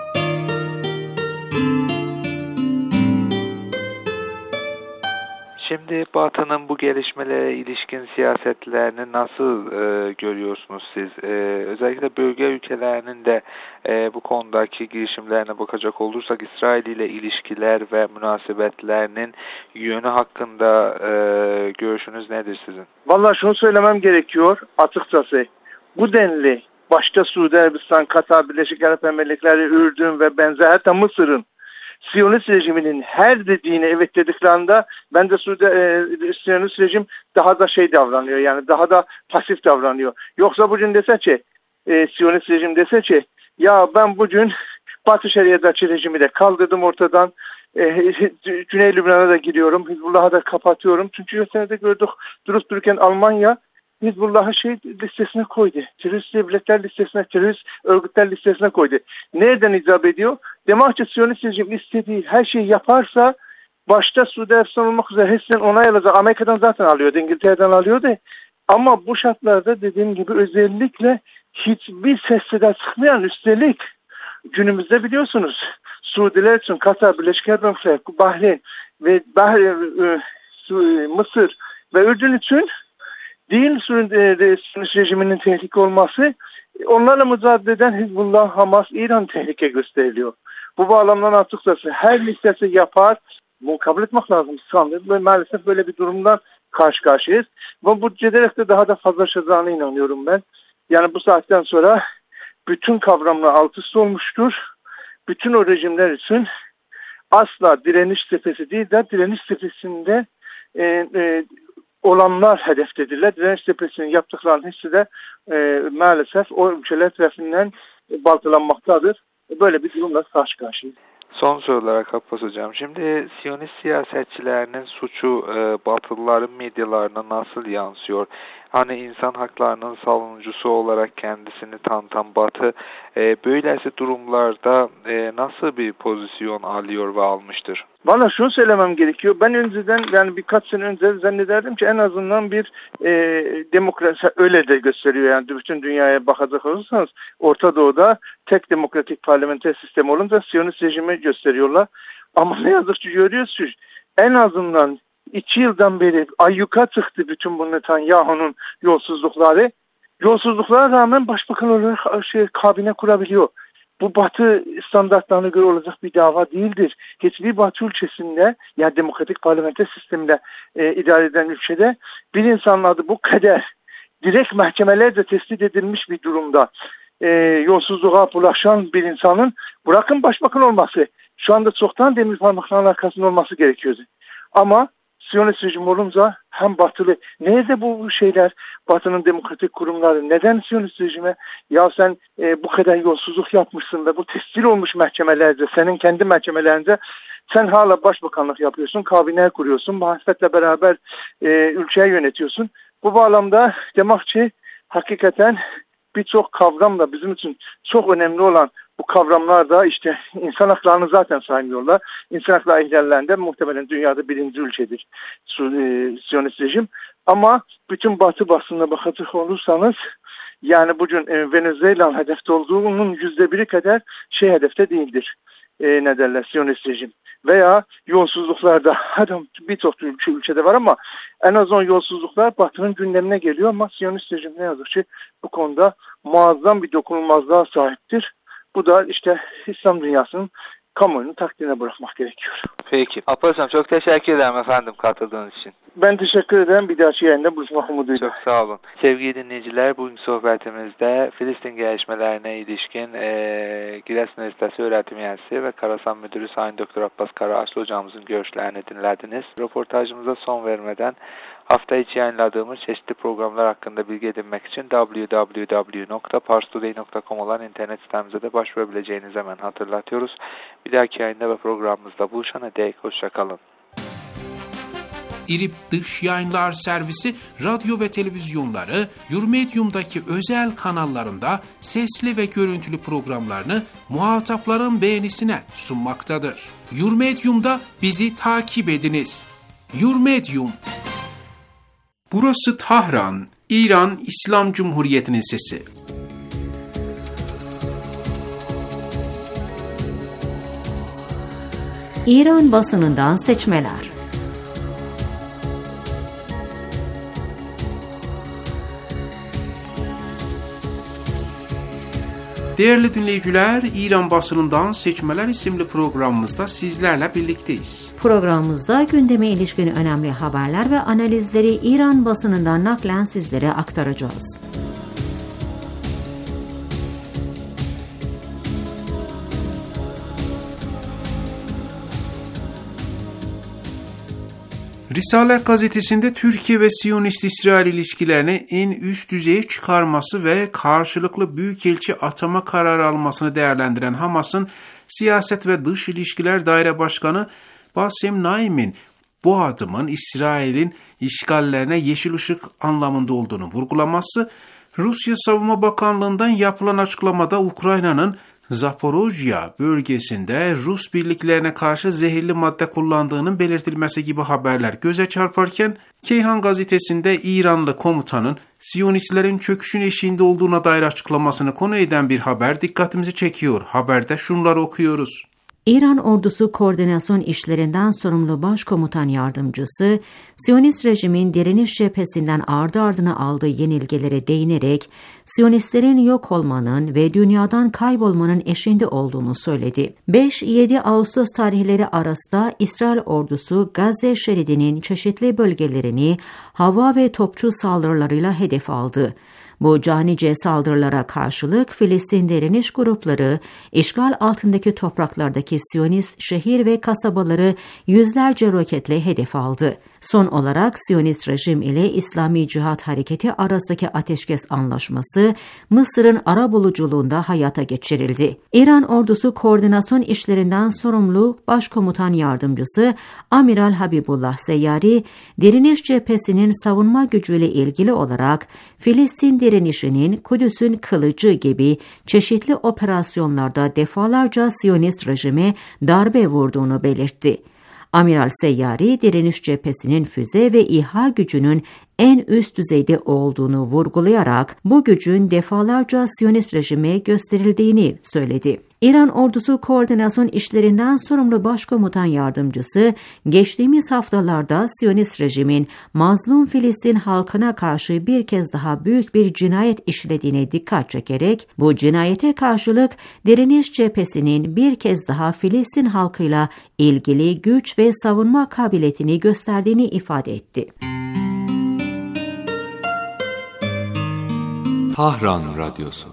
Şimdi Batı'nın bu gelişmelere ilişkin siyasetlerini nasıl e, görüyorsunuz siz? E, özellikle bölge ülkelerinin de e, bu konudaki girişimlerine bakacak olursak İsrail ile ilişkiler ve münasebetlerinin yönü hakkında e, görüşünüz nedir sizin? Vallahi şunu söylemem gerekiyor açıkçası. Bu denli başta Suudi Arabistan, Katar, Birleşik Arap Emirlikleri, Ürdün ve benzer hatta Mısır'ın Siyonist rejiminin her dediğine evet dediklerinde ben de Suudi e, Siyonist rejim daha da şey davranıyor, yani daha da pasif davranıyor. Yoksa bugün dese ki e, Siyonist rejim dese ki ya ben bugün Batı Şeria'daki rejimi de kaldırdım ortadan, e, Güney Lübnan'a da gidiyorum, Hizbullah'a da kapatıyorum. Çünkü o senede gördük durup dururken Almanya Hizbullah'ı şey listesine koydu. Terörist devletler listesine, terörist örgütler listesine koydu. Nereden icap ediyor? Demek ki Siyonist rejim istediği her şeyi yaparsa başta Suudi Arabistan olmak üzere hepsinden onay alacak. Amerika'dan zaten alıyordu, İngiltere'den alıyordu. Ama bu şartlarda dediğim gibi özellikle hiçbir ses seda çıkmayan, üstelik günümüzde biliyorsunuz Suudiler için Katar, Birleşik Arap Emirlikleri, Bahreyn ve Bahreyn, Mısır ve Ürdün için değil Siyonist rejiminin tehlike olması, onlarla mücadele eden Hizbullah, Hamas, İran tehlike gösteriliyor. Bu bağlamdan açıkçası her listesi yapar. Bunu kabul etmek lazım. Ve maalesef böyle bir durumdan karşı karşıyayız. Ve bu giderek de daha da fazlalaşacağına inanıyorum ben. Yani bu saatten sonra bütün kavramlar alt üst olmuştur. Bütün o rejimler için asla direniş cephesi değil de direniş cephesinde e, e, olanlar hedeftedirler. Direniş cephesinin yaptıklarının hepsi de e, maalesef o ülkeler tarafından baltalanmaktadır. Böyle bir durumla karşı karşıyayız. Son soru olarak Abbas Hocam, şimdi Siyonist siyasetçilerinin suçu e, Batılıların medyalarına nasıl yansıyor? Hani insan haklarının savunucusu olarak kendisini tanıtan Batı e, böylesi durumlarda e, nasıl bir pozisyon alıyor ve almıştır? Valla şunu söylemem gerekiyor. Ben önceden, yani birkaç sene önce zannederdim ki en azından bir e, demokrasi öyle de gösteriyor. Yani bütün dünyaya bakacak olursanız Orta Doğu'da tek demokratik parlamenter sistem olunca Siyonist rejimi gösteriyorlar. Ama ne yazık ki görüyorsunuz en azından iki yıldan beri ayyuka çıktı bütün bu Netanyahu'nun yolsuzlukları. Yolsuzluklara rağmen başbakan olarak şey, kabine kurabiliyor. Bu Batı standartlarına göre olacak bir dava değildir. Hiçbir Batı ülkesinde, yani demokratik parlamenter sistemle e, idare eden ülkede bir insanın adı bu kadar direkt mahkemelerce tespit edilmiş bir durumda e, yolsuzluğa bulaşan bir insanın bırakın başbakan olması, şu anda çoktan demir parmakların arkasında olması gerekiyordu. Ama Siyonist rejim olunca hem Batılı, nerede bu şeyler, Batı'nın demokratik kurumları, neden Siyonist rejime, ya sen e, bu kadar yolsuzluk yapmışsın da bu tescil olmuş mahkemelerde, senin kendi mahkemelerinde sen hala başbakanlık yapıyorsun, kabine kuruyorsun, muhalefetle beraber e, ülkeyi yönetiyorsun. Bu bağlamda demek ki hakikaten birçok kavram da bizim için çok önemli olan bu kavramlar da işte insan haklarını zaten saymıyorlar. İnsan hakları ihlallerinde muhtemelen dünyada birinci ülkedir Siyonist rejim. Ama bütün Batı basınına bakacak olursanız yani bugün e, Venezuela'nın hedefte olduğunun yüzde biri kadar şey hedefte değildir. E, ne derler Siyonist rejim. Veya yolsuzluklarda adam birçok ülke, ülkede var ama en azından yolsuzluklar Batı'nın gündemine geliyor ama Siyonist rejim ne yazık ki bu konuda muazzam bir dokunulmazlığa sahiptir. Bu da işte İslam dünyasının kamuoyunu takdirine bırakmak gerekiyor. Peki. Abbas Hocam çok teşekkür ederim efendim katıldığınız için. Ben teşekkür ederim. Bir dahaki yayında buluşmak umuduyla. Çok sağ olun. Sevgili dinleyiciler, bugünkü sohbetimizde Filistin gelişmelerine ilişkin e, Giresun Üniversitesi öğretim üyesi ve Karasan Müdürü Sayın Doktor Abbas Karaağaçlı hocamızın görüşlerini dinlediniz. Röportajımıza son vermeden hafta içi yayınladığımız çeşitli programlar hakkında bilgi edinmek için double-u double-u double-u nokta pars today nokta com olan internet sitemize de başvurabileceğinizi hemen hatırlatıyoruz. Bir dahaki yayında ve programımızda buluşana dek hoşçakalın. İrip Dış Yayınlar Servisi radyo ve televizyonları Yurmedium'daki özel kanallarında sesli ve görüntülü programlarını muhatapların beğenisine sunmaktadır. Yurmedium'da bizi takip ediniz. Yurmedium. Burası Tahran, İran İslam Cumhuriyeti'nin sesi. İran basınından seçmeler. Değerli dinleyiciler, İran basınından seçmeler isimli programımızda sizlerle birlikteyiz. Programımızda gündeme ilişkin önemli haberler ve analizleri İran basınından naklen sizlere aktaracağız. Risalet gazetesinde Türkiye ve Siyonist-İsrail ilişkilerini en üst düzeye çıkarması ve karşılıklı büyükelçi atama kararı almasını değerlendiren Hamas'ın Siyaset ve Dış İlişkiler Daire Başkanı Bassem Naim'in bu adımın İsrail'in işgallerine yeşil ışık anlamında olduğunu vurgulaması, Rusya Savunma Bakanlığı'ndan yapılan açıklamada Ukrayna'nın Zaporojya bölgesinde Rus birliklerine karşı zehirli madde kullandığının belirtilmesi gibi haberler göze çarparken, Keyhan gazetesinde İranlı komutanın Siyonistlerin çöküşün eşiğinde olduğuna dair açıklamasını konu eden bir haber dikkatimizi çekiyor. Haberde şunları okuyoruz. İran Ordusu Koordinasyon İşlerinden sorumlu Başkomutan Yardımcısı, Siyonist rejimin direniş cephesinden ardı ardına aldığı yenilgilere değinerek, Siyonistlerin yok olmanın ve dünyadan kaybolmanın eşiğinde olduğunu söyledi. beş yedi Ağustos tarihleri arasında İsrail ordusu Gazze şeridinin çeşitli bölgelerini hava ve topçu saldırılarıyla hedef aldı. Bu canice saldırılara karşılık Filistin direniş grupları, işgal altındaki topraklardaki Siyonist şehir ve kasabaları yüzlerce roketle hedef aldı. Son olarak Siyonist rejim ile İslami Cihat Hareketi arasındaki ateşkes anlaşması Mısır'ın arabuluculuğunda hayata geçirildi. İran Ordusu Koordinasyon İşlerinden sorumlu Başkomutan Yardımcısı Amiral Habibullah Seyyari, direniş cephesinin savunma gücüyle ilgili olarak Filistin direnişinin Kudüs'ün kılıcı gibi çeşitli operasyonlarda defalarca Siyonist rejime darbe vurduğunu belirtti. Amiral Seyyari, direniş cephesinin füze ve İHA gücünün en üst düzeyde olduğunu vurgulayarak bu gücün defalarca Siyonist rejime gösterildiğini söyledi. İran Ordusu Koordinasyon İşlerinden sorumlu Başkomutan Yardımcısı, geçtiğimiz haftalarda Siyonist rejimin mazlum Filistin halkına karşı bir kez daha büyük bir cinayet işlediğine dikkat çekerek, bu cinayete karşılık direniş cephesinin bir kez daha Filistin halkıyla ilgili güç ve savunma kabiliyetini gösterdiğini ifade etti. Tahran Radyosu.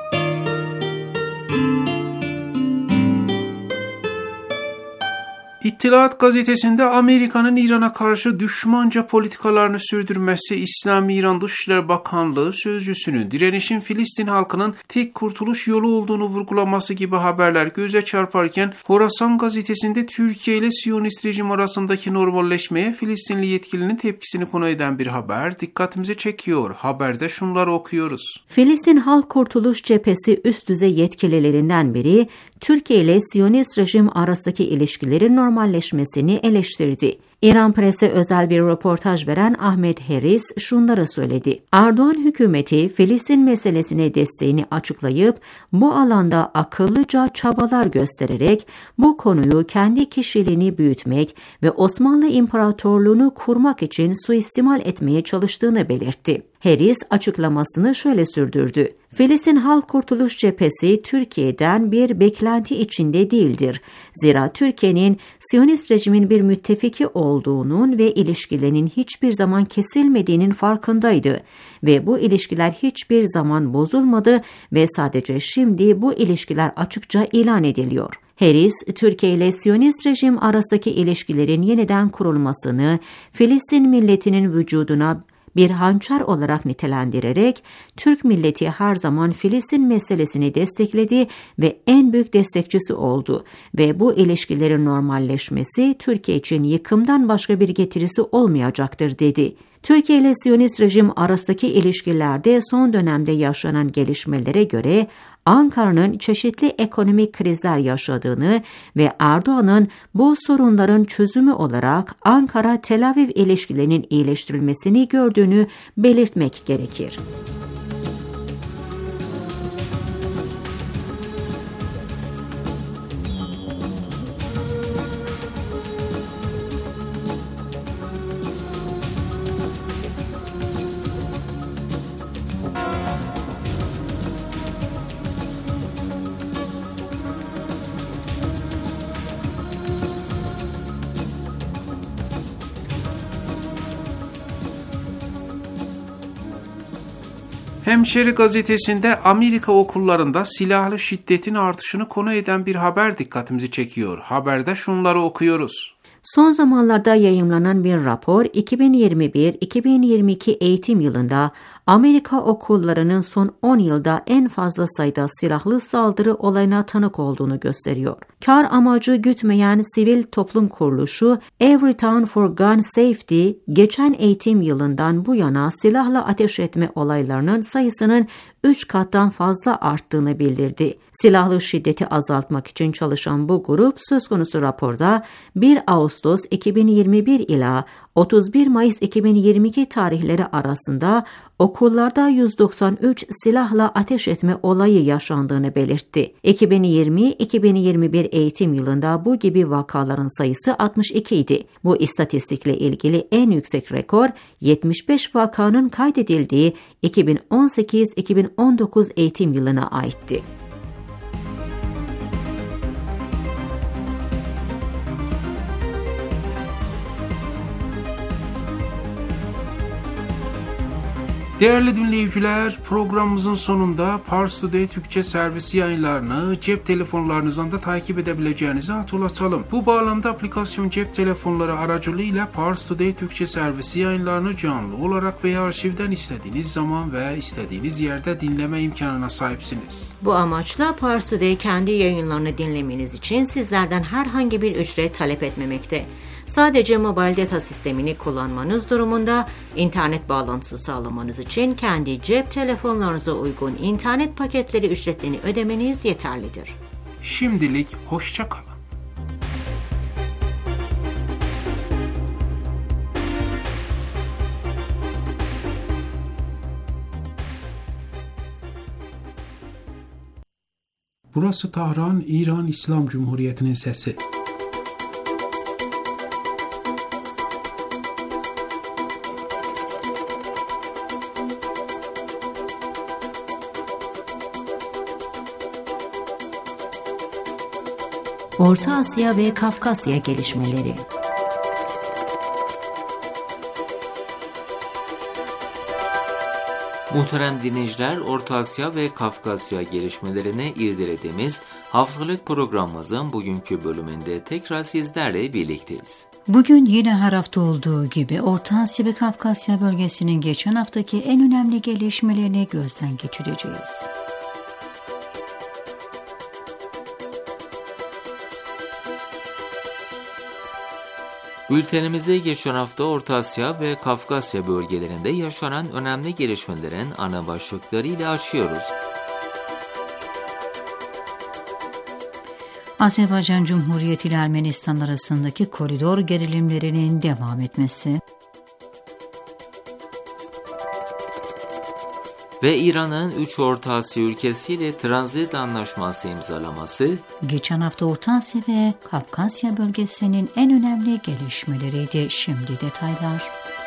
İttilaat gazetesinde Amerika'nın İran'a karşı düşmanca politikalarını sürdürmesi, İslami İran Dışişleri Bakanlığı sözcüsünün direnişin Filistin halkının tek kurtuluş yolu olduğunu vurgulaması gibi haberler göze çarparken, Horasan gazetesinde Türkiye ile Siyonist rejim arasındaki normalleşmeye Filistinli yetkilinin tepkisini konu eden bir haber dikkatimizi çekiyor. Haberde şunları okuyoruz. Filistin Halk Kurtuluş Cephesi üst düzey yetkililerinden biri, Türkiye ile Siyonist rejim arasındaki ilişkilerin normalleşmesini eleştirdi. İran Press'e özel bir röportaj veren Ahmet Harris şunları söyledi. Erdoğan hükümeti Filistin meselesine desteğini açıklayıp bu alanda akıllıca çabalar göstererek bu konuyu kendi kişiliğini büyütmek ve Osmanlı İmparatorluğunu kurmak için suistimal etmeye çalıştığını belirtti. Harris açıklamasını şöyle sürdürdü. Filistin Halk Kurtuluş Cephesi Türkiye'den bir beklenti içinde değildir. Zira Türkiye'nin Siyonist rejimin bir müttefiki olduğunun ve ilişkilerinin hiçbir zaman kesilmediğinin farkındaydı ve bu ilişkiler hiçbir zaman bozulmadı ve sadece şimdi bu ilişkiler açıkça ilan ediliyor. Harris, Türkiye ile Siyonist rejim arasındaki ilişkilerin yeniden kurulmasını Filistin milletinin vücuduna bir hançer olarak nitelendirerek Türk milleti her zaman Filistin meselesini destekledi ve en büyük destekçisi oldu ve bu ilişkilerin normalleşmesi Türkiye için yıkımdan başka bir getirisi olmayacaktır dedi. Türkiye ile Siyonist rejim arasındaki ilişkilerde son dönemde yaşanan gelişmelere göre Ankara'nın çeşitli ekonomik krizler yaşadığını ve Erdoğan'ın bu sorunların çözümü olarak Ankara-Tel Aviv ilişkilerinin iyileştirilmesini gördüğünü belirtmek gerekir. Hemşeri gazetesinde Amerika okullarında silahlı şiddetin artışını konu eden bir haber dikkatimizi çekiyor. Haberde şunları okuyoruz. Son zamanlarda yayımlanan bir rapor iki bin yirmi bir iki bin yirmi iki eğitim yılında Amerika okullarının son on yılda en fazla sayıda silahlı saldırı olayına tanık olduğunu gösteriyor. Kar amacı gütmeyen sivil toplum kuruluşu Everytown for Gun Safety, geçen eğitim yılından bu yana silahla ateş etme olaylarının sayısının üç kattan fazla arttığını bildirdi. Silahlı şiddeti azaltmak için çalışan bu grup söz konusu raporda bir Ağustos iki bin yirmi bir ila otuz bir Mayıs iki bin yirmi iki tarihleri arasında okul okullarda yüz doksan üç silahla ateş etme olayı yaşandığını belirtti. iki bin yirmi iki bin yirmi bir eğitim yılında bu gibi vakaların sayısı altmış iki idi. Bu istatistikle ilgili en yüksek rekor yetmiş beş vakanın kaydedildiği iki bin on sekiz iki bin on dokuz eğitim yılına aitti. Değerli dinleyiciler, programımızın sonunda Pars Today Türkçe servisi yayınlarını cep telefonlarınızdan da takip edebileceğinizi hatırlatalım. Bu bağlamda aplikasyon cep telefonları aracılığıyla Pars Today Türkçe servisi yayınlarını canlı olarak veya arşivden istediğiniz zaman ve istediğiniz yerde dinleme imkanına sahipsiniz. Bu amaçla Pars Today kendi yayınlarını dinlemeniz için sizlerden herhangi bir ücret talep etmemekte. Sadece mobil data sistemini kullanmanız durumunda internet bağlantısı sağlamanız için kendi cep telefonlarınıza uygun internet paketleri ücretlerini ödemeniz yeterlidir. Şimdilik hoşça kalın. Burası Tahran, İran İslam Cumhuriyeti'nin sesi. Orta Asya ve Kafkasya gelişmeleri. Muhterem dinleyiciler, Orta Asya ve Kafkasya gelişmelerine irdelediğimiz haftalık programımızın bugünkü bölümünde tekrar sizlerle birlikteyiz. Bugün yine her hafta olduğu gibi Orta Asya ve Kafkasya bölgesinin geçen haftaki en önemli gelişmelerini gözden geçireceğiz. Bültenimize geçen hafta Orta Asya ve Kafkasya bölgelerinde yaşanan önemli gelişmelerin ana başlıklarıyla açıyoruz. Azerbaycan Cumhuriyeti ile Ermenistan arasındaki koridor gerilimlerinin devam etmesi ve İran'ın üç Orta Asya ülkesiyle transit anlaşması imzalaması, geçen hafta Orta Asya ve Kafkasya bölgesinin en önemli gelişmeleriydi. Şimdi detaylar.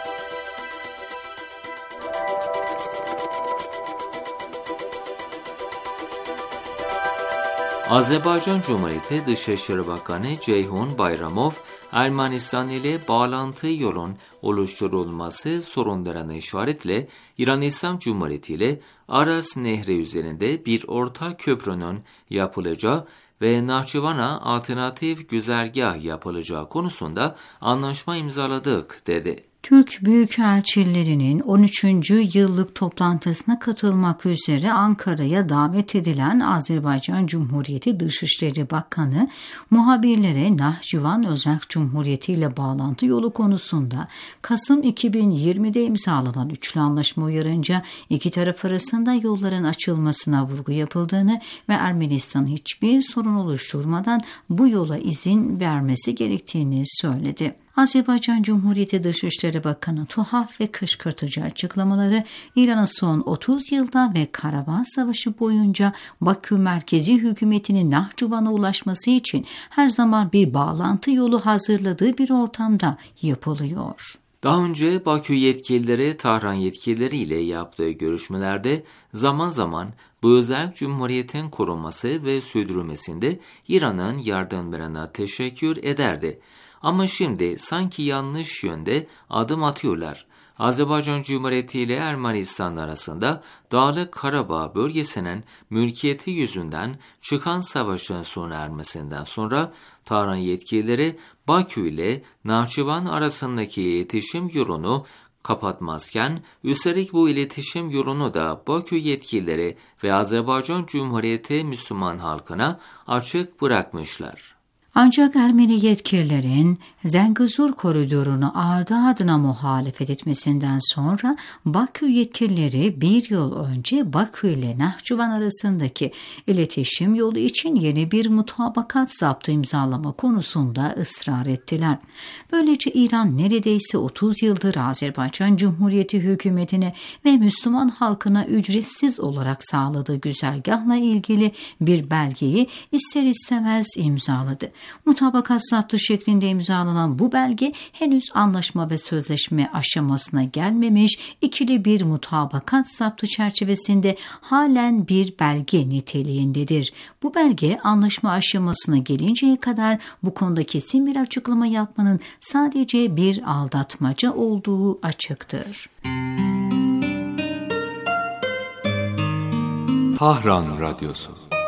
Azerbaycan Cumhuriyeti Dışişleri Bakanı Ceyhun Bayramov, Ermenistan ile bağlantı yolun oluşturulması sorunlarına işaretle İran İslam Cumhuriyeti ile Aras Nehri üzerinde bir ortak köprünün yapılacağı ve Nahçıvan'a alternatif güzergah yapılacağı konusunda anlaşma imzaladık dedi. Türk Büyükelçilerinin on üçüncü yıllık toplantısına katılmak üzere Ankara'ya davet edilen Azerbaycan Cumhuriyeti Dışişleri Bakanı, muhabirlere Nahçıvan Özerk Cumhuriyeti ile bağlantı yolu konusunda Kasım iki bin yirmide imzalanan üçlü anlaşma uyarınca iki taraf arasında yolların açılmasına vurgu yapıldığını ve Ermenistan hiçbir sorun oluşturmadan bu yola izin vermesi gerektiğini söyledi. Azerbaycan Cumhuriyeti Dışişleri Bakanı tuhaf ve kışkırtıcı açıklamaları İran'ın son otuz yılda ve Karabağ Savaşı boyunca Bakü merkezi hükümetinin Nahçıvan'a ulaşması için her zaman bir bağlantı yolu hazırladığı bir ortamda yapılıyor. Daha önce Bakü yetkilileri Tahran yetkilileri ile yaptığı görüşmelerde zaman zaman bu özel cumhuriyetin korunması ve sürdürülmesinde İran'ın yardımlarına teşekkür ederdi. Ama şimdi sanki yanlış yönde adım atıyorlar. Azerbaycan Cumhuriyeti ile Ermenistan arasında Dağlık Karabağ bölgesinin mülkiyeti yüzünden çıkan savaşın sona ermesinden sonra Tahran yetkilileri Bakü ile Nahçıvan arasındaki iletişim yolunu kapatmazken, üstelik bu iletişim yolunu da Bakü yetkilileri ve Azerbaycan Cumhuriyeti Müslüman halkına açık bırakmışlar. Ancak Ermeni yetkililerin Zengezur koridorunu ardı ardına muhalefet etmesinden sonra Bakü yetkilileri bir yıl önce Bakü ile Nahçıvan arasındaki iletişim yolu için yeni bir mutabakat zaptı imzalama konusunda ısrar ettiler. Böylece İran neredeyse otuz yıldır Azerbaycan Cumhuriyeti hükümetine ve Müslüman halkına ücretsiz olarak sağladığı güzergahla ilgili bir belgeyi ister istemez imzaladı. Mutabakat zaptı şeklinde imzalanan bu belge henüz anlaşma ve sözleşme aşamasına gelmemiş, ikili bir mutabakat zaptı çerçevesinde halen bir belge niteliğindedir. Bu belge anlaşma aşamasına gelinceye kadar bu konuda kesin bir açıklama yapmanın sadece bir aldatmaca olduğu açıktır. Tahran Radyosu.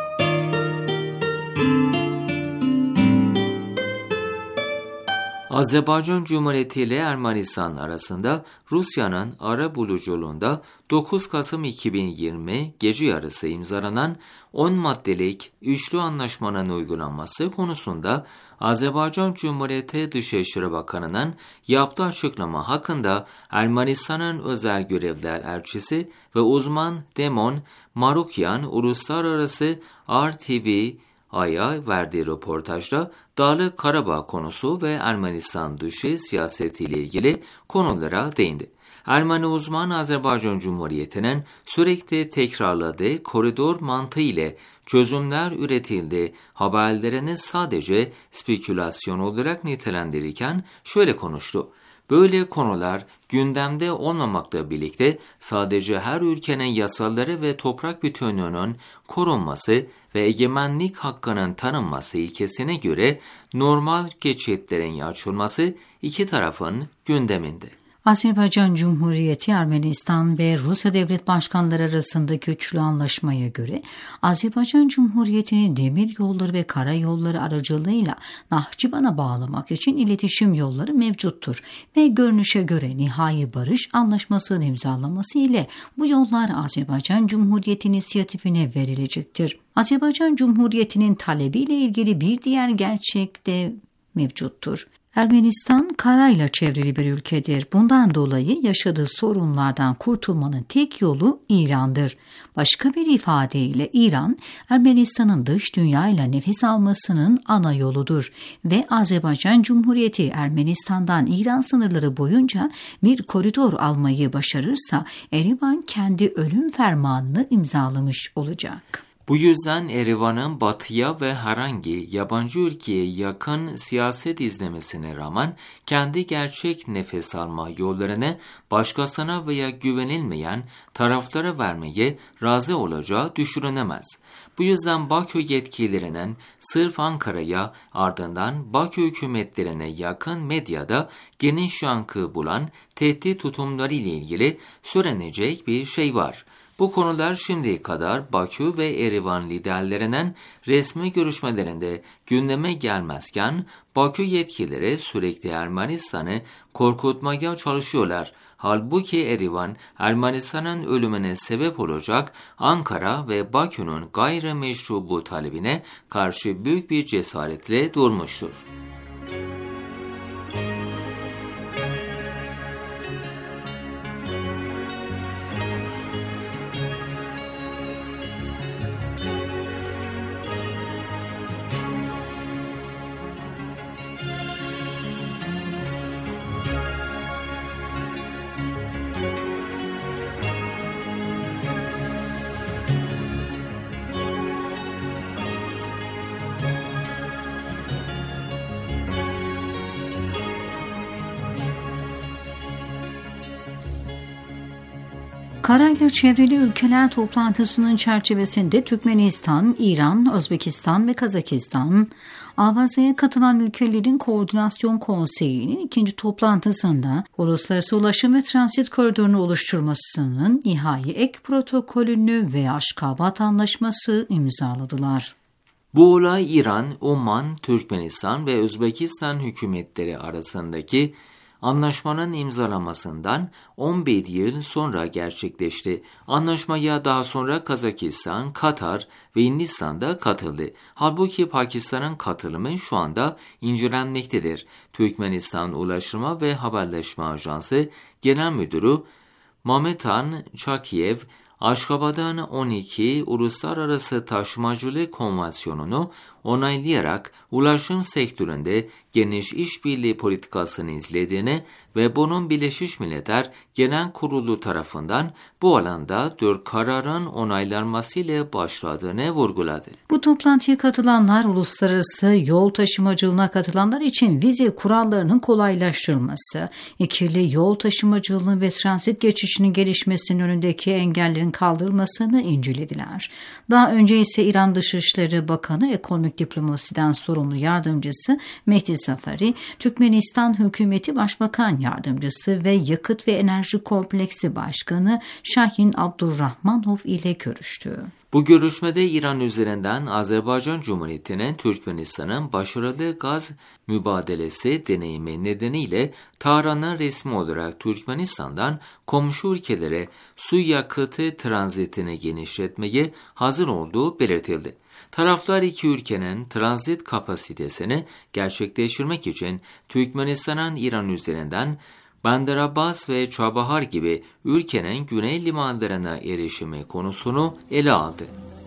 Azerbaycan Cumhuriyeti ile Ermenistan arasında Rusya'nın ara buluculuğunda dokuz Kasım iki bin yirmi gece yarısı imzalanan on maddelik üçlü anlaşmanın uygulanması konusunda Azerbaycan Cumhuriyeti Dışişleri Bakanı'nın yaptığı açıklama hakkında Ermenistan'ın özel görevler elçisi ve uzman Demon Marukyan Uluslararası R T V Ay'a verdiği röportajda Dağlı Karabağ konusu ve Ermenistan dışı siyasetiyle ilgili konulara değindi. Ermeni uzman Azerbaycan Cumhuriyeti'nin sürekli tekrarladığı koridor mantığı ile çözümler üretildi haberlerini sadece spekülasyon olarak nitelendirirken şöyle konuştu. Böyle konular gündemde olmamakla birlikte sadece her ülkenin yasaları ve toprak bütünlüğünün korunması ve egemenlik hakkının tanınması ilkesine göre normal geçitlerin açılması iki tarafın gündeminde. Azerbaycan Cumhuriyeti, Ermenistan ve Rusya devlet başkanları arasındaki üçlü anlaşmaya göre Azerbaycan Cumhuriyeti'nin demir yolları ve karayolları aracılığıyla Nahçıvan'a bağlamak için iletişim yolları mevcuttur ve görünüşe göre nihai barış anlaşmasının imzalaması ile bu yollar Azerbaycan Cumhuriyeti inisiyatifine verilecektir. Azerbaycan Cumhuriyeti'nin talebiyle ilgili bir diğer gerçek de mevcuttur. Ermenistan karayla çevrili bir ülkedir. Bundan dolayı yaşadığı sorunlardan kurtulmanın tek yolu İran'dır. Başka bir ifadeyle İran, Ermenistan'ın dış dünyayla nefes almasının ana yoludur ve Azerbaycan Cumhuriyeti Ermenistan'dan İran sınırları boyunca bir koridor almayı başarırsa Erivan kendi ölüm fermanını imzalamış olacak. Bu yüzden Erivan'ın batıya ve herhangi yabancı ülkeye yakın siyaset izlemesine rağmen kendi gerçek nefes alma yollarını başkasına veya güvenilmeyen taraflara vermeye razı olacağı düşünülemez. Bu yüzden Bakü yetkililerinin sırf Ankara'ya ardından Bakü hükümetlerine yakın medyada geniş yankı bulan tehdit tutumları ile ilgili söylenecek bir şey var. Bu konular şimdiye kadar Bakü ve Erivan liderlerinin resmi görüşmelerinde gündeme gelmezken Bakü yetkilileri sürekli Ermenistan'ı korkutmaya çalışıyorlar. Halbuki Erivan, Ermenistan'ın ölümüne sebep olacak Ankara ve Bakü'nün gayrimeşru bu talebine karşı büyük bir cesaretle durmuştur. Karayla çevrili ülkeler toplantısının çerçevesinde Türkmenistan, İran, Özbekistan ve Kazakistan, Avaza'ya katılan ülkelerin Koordinasyon Konseyi'nin ikinci toplantısında Uluslararası Ulaşım ve Transit Koridorunu oluşturmasının nihai ek protokolünü ve Aşkabat Anlaşması imzaladılar. Bu olay İran, Oman, Türkmenistan ve Özbekistan hükümetleri arasındaki anlaşmanın imzalanmasından on bir yıl sonra gerçekleşti. Anlaşmaya daha sonra Kazakistan, Katar ve Hindistan da katıldı. Halbuki Pakistan'ın katılımı şu anda incelenmektedir. Türkmenistan Ulaştırma ve Haberleşme Ajansı Genel Müdürü Mametan Çakiyev, Aşkabat'ın on iki Uluslararası Taşımacılık Konvansiyonu'nu onaylayarak ulaşım sektöründe geniş işbirliği politikasını izlediğini ve bunun Birleşmiş Milletler Genel Kurulu tarafından bu alanda dört kararın onaylanmasıyla başladığını vurguladı. Bu toplantıya katılanlar uluslararası yol taşımacılığına katılanlar için vize kurallarının kolaylaştırılması, ikili yol taşımacılığı ve transit geçişinin gelişmesinin önündeki engellerin kaldırılmasını incelediler. Daha önce ise İran Dışişleri Bakanı Ekonomik Diplomasiden sorumlu yardımcısı Mehdi Safari, Türkmenistan Hükümeti Başbakan Yardımcısı ve Yakıt ve Enerji Kompleksi Başkanı Şahin Abdurrahmanov ile görüştü. Bu görüşmede İran üzerinden Azerbaycan Cumhuriyeti'nin Türkmenistan'ın başarılı gaz mübadelesi deneyimi nedeniyle Tahran'ın resmi olarak Türkmenistan'dan komşu ülkelere su yakıtı tranzitini genişletmeye hazır olduğu belirtildi. Taraflar iki ülkenin transit kapasitesini gerçekleştirmek için Türkmenistan'ın İran üzerinden Bandar Abbas ve Çabahar gibi ülkenin güney limanlarına erişimi konusunu ele aldı.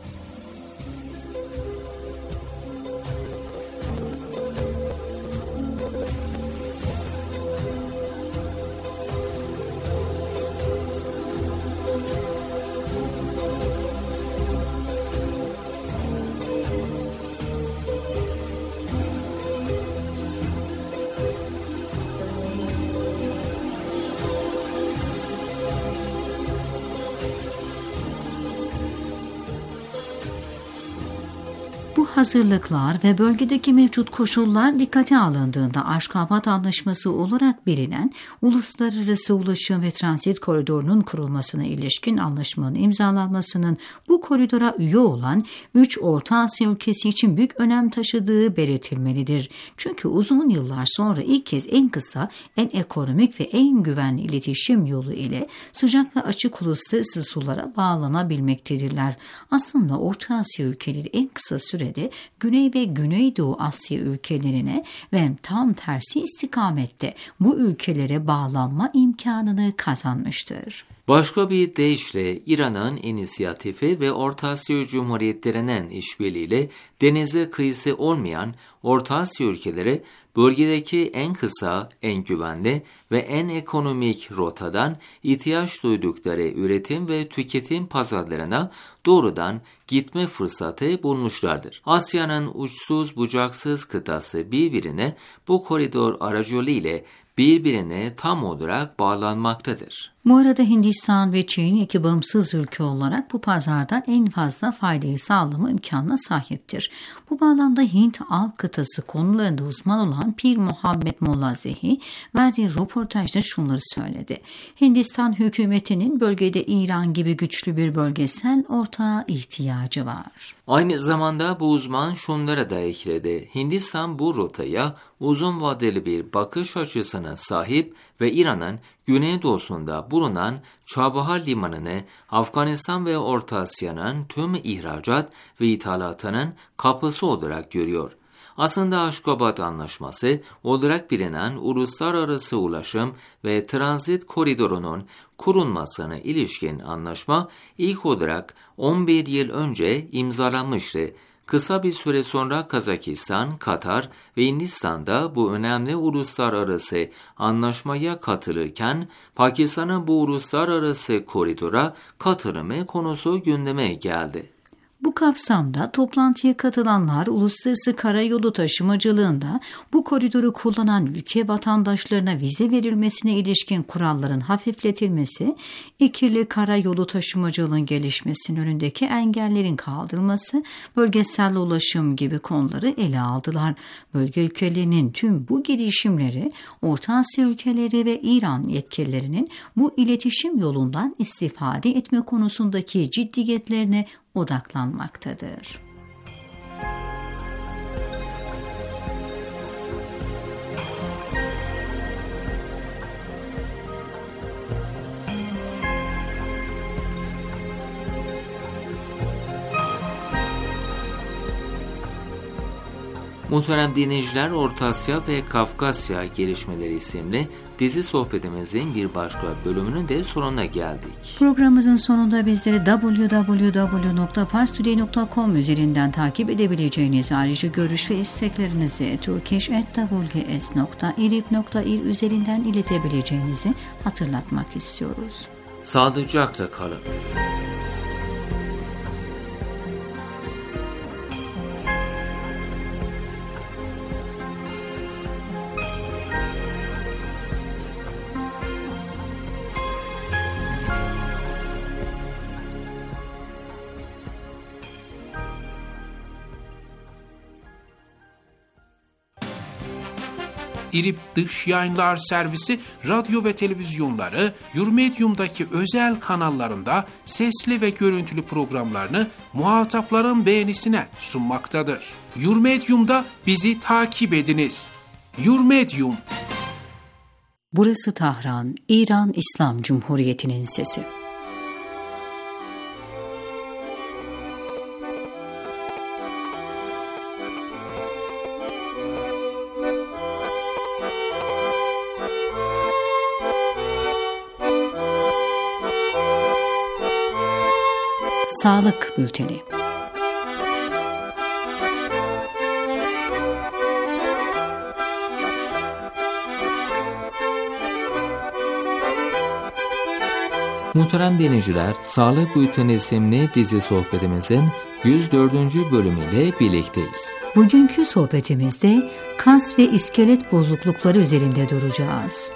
Hazırlıklar ve bölgedeki mevcut koşullar dikkate alındığında Aşkabat Anlaşması olarak bilinen Uluslararası Ulaşım ve Transit Koridoru'nun kurulmasına ilişkin anlaşmanın imzalanmasının bu koridora üye olan üç Orta Asya ülkesi için büyük önem taşıdığı belirtilmelidir. Çünkü uzun yıllar sonra ilk kez en kısa, en ekonomik ve en güvenli iletişim yolu ile sıcak ve açık uluslararası sulara bağlanabilmektedirler. Aslında Orta Asya ülkeleri en kısa sürede Güney ve Güneydoğu Asya ülkelerine ve tam tersi istikamette bu ülkelere bağlanma imkanını kazanmıştır. Başka bir deyişle İran'ın inisiyatifi ve Orta Asya Cumhuriyetlerinin işbirliğiyle denize kıyısı olmayan Orta Asya ülkeleri bölgedeki en kısa, en güvenli ve en ekonomik rotadan ihtiyaç duydukları üretim ve tüketim pazarlarına doğrudan gitme fırsatı bulmuşlardır. Asya'nın uçsuz bucaksız kıtası birbirine bu koridor aracılığıyla birbirine tam olarak bağlanmaktadır. Bu arada Hindistan ve Çin iki bağımsız ülke olarak bu pazardan en fazla faydayı sağlama imkanına sahiptir. Bu bağlamda Hint alt kıtası konularında uzman olan Pir Muhammed Mollazehi verdiği röportajda şunları söyledi. Hindistan hükümetinin bölgede İran gibi güçlü bir bölgesel ortağa ihtiyacı var. Aynı zamanda bu uzman şunlara da ekledi. Hindistan bu rotaya uzun vadeli bir bakış açısına sahip ve İran'ın güneydoğusunda bulunan Çabahar Limanı'nı Afganistan ve Orta Asya'nın tüm ihracat ve ithalatının kapısı olarak görüyor. Aslında Aşkabat Anlaşması olarak bilinen uluslararası ulaşım ve transit koridorunun kurulmasına ilişkin anlaşma ilk olarak on bir yıl önce imzalanmıştı. Kısa bir süre sonra Kazakistan, Katar ve Hindistan'da bu önemli uluslararası anlaşmaya katılırken Pakistan'ın bu uluslararası koridora katılımı konusu gündeme geldi. Bu kapsamda toplantıya katılanlar uluslararası karayolu taşımacılığında bu koridoru kullanan ülke vatandaşlarına vize verilmesine ilişkin kuralların hafifletilmesi, ikili karayolu taşımacılığın gelişmesinin önündeki engellerin kaldırılması, bölgesel ulaşım gibi konuları ele aldılar. Bölge ülkelerinin tüm bu girişimleri Orta Asya ülkeleri ve İran yetkililerinin bu iletişim yolundan istifade etme konusundaki ciddiyetlerine odaklanmaktadır. Muhterem dinleyiciler, Orta Asya ve Kafkasya Gelişmeleri isimli dizi sohbetimizin bir başka bölümünün de sonuna geldik. Programımızın sonunda bizleri double-u double-u double-u nokta pars today nokta com üzerinden takip edebileceğiniz, ayrıca görüş ve isteklerinizi turkish at w g s nokta irib nokta ir üzerinden iletebileceğinizi hatırlatmak istiyoruz. Sağlıcakla kalın. İrib Dış Yayınlar Servisi radyo ve televizyonları Yurmedium'daki özel kanallarında sesli ve görüntülü programlarını muhatapların beğenisine sunmaktadır. Yurmedium'da bizi takip ediniz. Yurmedium. Burası Tahran, İran İslam Cumhuriyeti'nin sesi. Sağlık Bülteni. Muhterem dinleyiciler, Sağlık Bülteni isimli dizi sohbetimizin yüz dördüncü bölümüyle birlikteyiz. Bugünkü sohbetimizde kas ve iskelet bozuklukları üzerinde duracağız.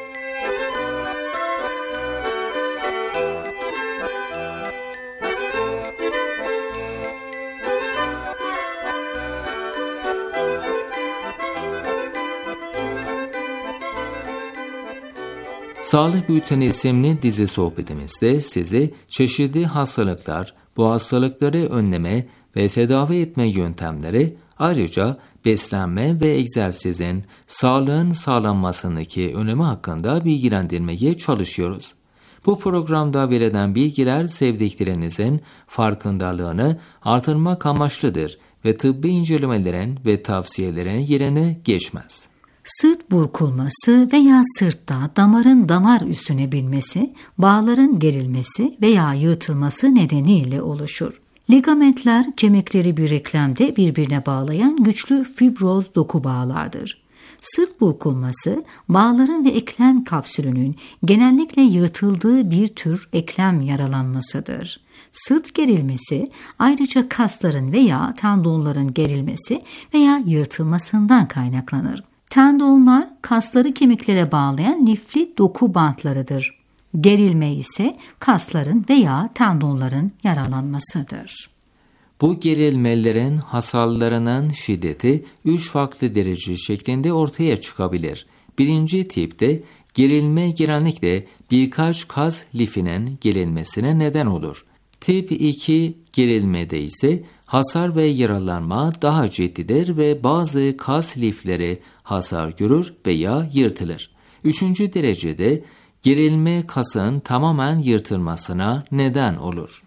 Sağlık Bülteni isimli dizi sohbetimizde sizi çeşitli hastalıklar, bu hastalıkları önleme ve tedavi etme yöntemleri, ayrıca beslenme ve egzersizin sağlığın sağlanmasındaki önemi hakkında bilgilendirmeye çalışıyoruz. Bu programda verilen bilgiler sevdiklerinizin farkındalığını artırmak amaçlıdır ve tıbbi incelemelerin ve tavsiyelerin yerine geçmez. Sırt burkulması veya sırtta damarın damar üstüne binmesi, bağların gerilmesi veya yırtılması nedeniyle oluşur. Ligamentler kemikleri bir eklemde birbirine bağlayan güçlü fibroz doku bağlardır. Sırt burkulması, bağların ve eklem kapsülünün genellikle yırtıldığı bir tür eklem yaralanmasıdır. Sırt gerilmesi, ayrıca kasların veya tendonların gerilmesi veya yırtılmasından kaynaklanır. Tendonlar, kasları kemiklere bağlayan lifli doku bantlarıdır. Gerilme ise kasların veya tendonların yaralanmasıdır. Bu gerilmelerin hasarlarının şiddeti üç farklı derece şeklinde ortaya çıkabilir. Birinci tipte gerilme genellikle birkaç kas lifinin gerilmesine neden olur. Tip iki gerilmede ise hasar ve yaralanma daha ciddidir ve bazı kas lifleri hasar görür veya yırtılır. Üçüncü derecede gerilme kasın tamamen yırtılmasına neden olur.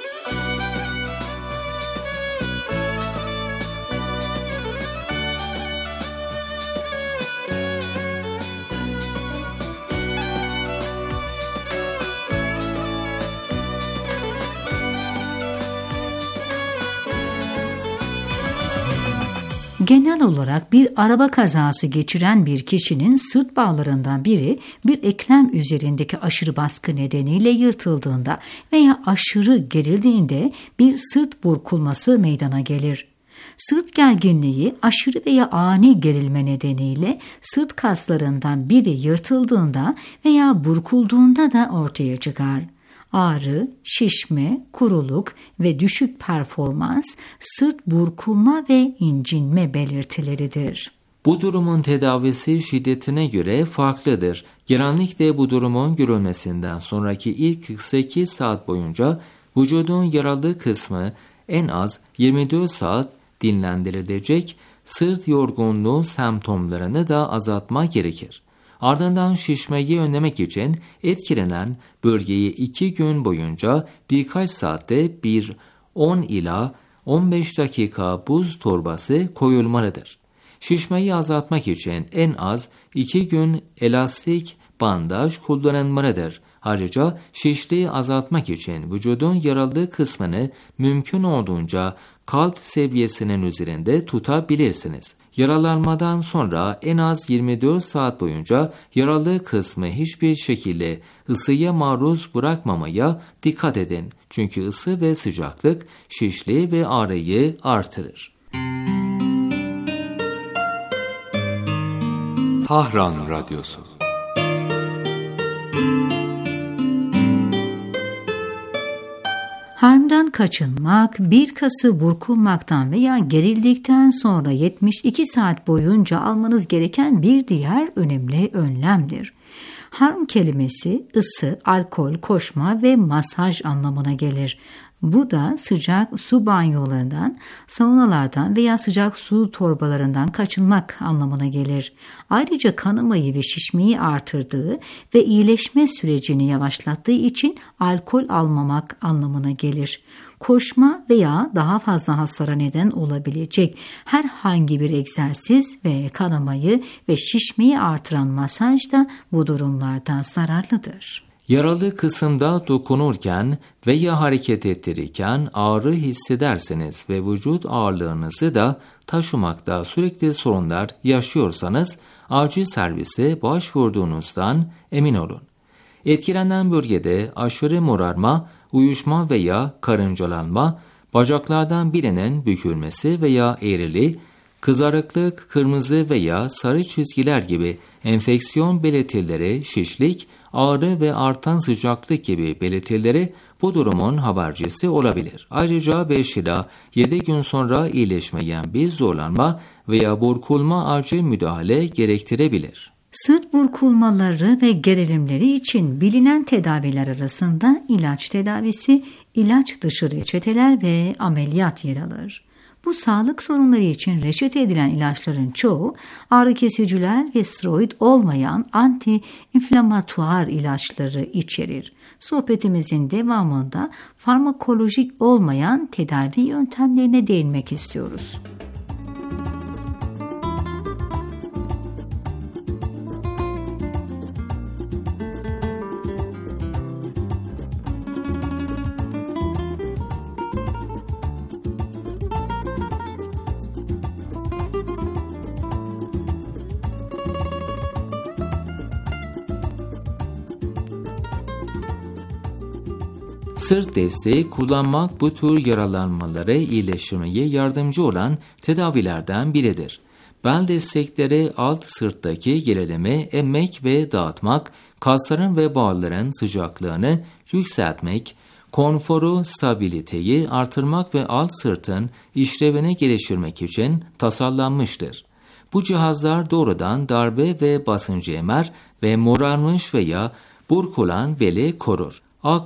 Genel olarak bir araba kazası geçiren bir kişinin sırt bağlarından biri bir eklem üzerindeki aşırı baskı nedeniyle yırtıldığında veya aşırı gerildiğinde bir sırt burkulması meydana gelir. Sırt gerginliği aşırı veya ani gerilme nedeniyle sırt kaslarından biri yırtıldığında veya burkulduğunda da ortaya çıkar. Ağrı, şişme, kuruluk ve düşük performans sırt burkulma ve incinme belirtileridir. Bu durumun tedavisi şiddetine göre farklıdır. Genellikle bu durumun görülmesinden sonraki ilk kırk sekiz saat boyunca vücudun yaralı kısmı en az yirmi dört saat dinlendirilecek, sırt yorgunluğu semptomlarını da azaltmak gerekir. Ardından şişmeyi önlemek için etkilenen bölgeyi iki gün boyunca birkaç saatte bir on ila on beş dakika buz torbası koyulmalıdır. Şişmeyi azaltmak için en az iki gün elastik bandaj kullanılmalıdır. Ayrıca şişliği azaltmak için vücudun yaralı kısmını mümkün olduğunca kalp seviyesinin üzerinde tutabilirsiniz. Yaralanmadan sonra en az yirmi dört saat boyunca yaralı kısmı hiçbir şekilde ısıya maruz bırakmamaya dikkat edin. Çünkü ısı ve sıcaklık şişliği ve ağrıyı artırır. Tahran Radyosu. Harmdan kaçınmak, bir kası burkulmaktan veya gerildikten sonra yetmiş iki saat boyunca almanız gereken bir diğer önemli önlemdir. Harm kelimesi ısı, alkol, koşma ve masaj anlamına gelir. Bu da sıcak su banyolarından, saunalardan veya sıcak su torbalarından kaçınmak anlamına gelir. Ayrıca kanamayı ve şişmeyi artırdığı ve iyileşme sürecini yavaşlattığı için alkol almamak anlamına gelir. Koşma veya daha fazla hasara neden olabilecek herhangi bir egzersiz ve kanamayı ve şişmeyi artıran masaj da bu durumlarda zararlıdır. Yaralı kısımda dokunurken veya hareket ettirirken ağrı hissederseniz ve vücut ağırlığınızı da taşımakta sürekli sorunlar yaşıyorsanız acil servise başvurduğunuzdan emin olun. Etkilenen bölgede aşırı morarma, uyuşma veya karıncalanma, bacaklardan birinin bükülmesi veya eğrili, kızarıklık, kırmızı veya sarı çizgiler gibi enfeksiyon belirtileri, şişlik, ağrı ve artan sıcaklık gibi belirtileri bu durumun habercisi olabilir. Ayrıca beş ila yedi gün sonra iyileşmeyen bir zorlanma veya burkulma acil müdahale gerektirebilir. Sırt burkulmaları ve gerilimleri için bilinen tedaviler arasında ilaç tedavisi, ilaç dışı reçeteler ve ameliyat yer alır. Bu sağlık sorunları için reçete edilen ilaçların çoğu ağrı kesiciler ve steroid olmayan anti-inflamatuar ilaçları içerir. Sohbetimizin devamında farmakolojik olmayan tedavi yöntemlerine değinmek istiyoruz. Sırt desteği kullanmak bu tür yaralanmaları iyileştirmeye yardımcı olan tedavilerden biridir. Bel destekleri alt sırttaki gerilimi emmek ve dağıtmak, kasların ve bağların sıcaklığını yükseltmek, konforu, stabiliteyi artırmak ve alt sırtın işlevini geliştirmek için tasarlanmıştır. Bu cihazlar doğrudan darbe ve basıncı emer ve morarmış veya burkulan beli korur.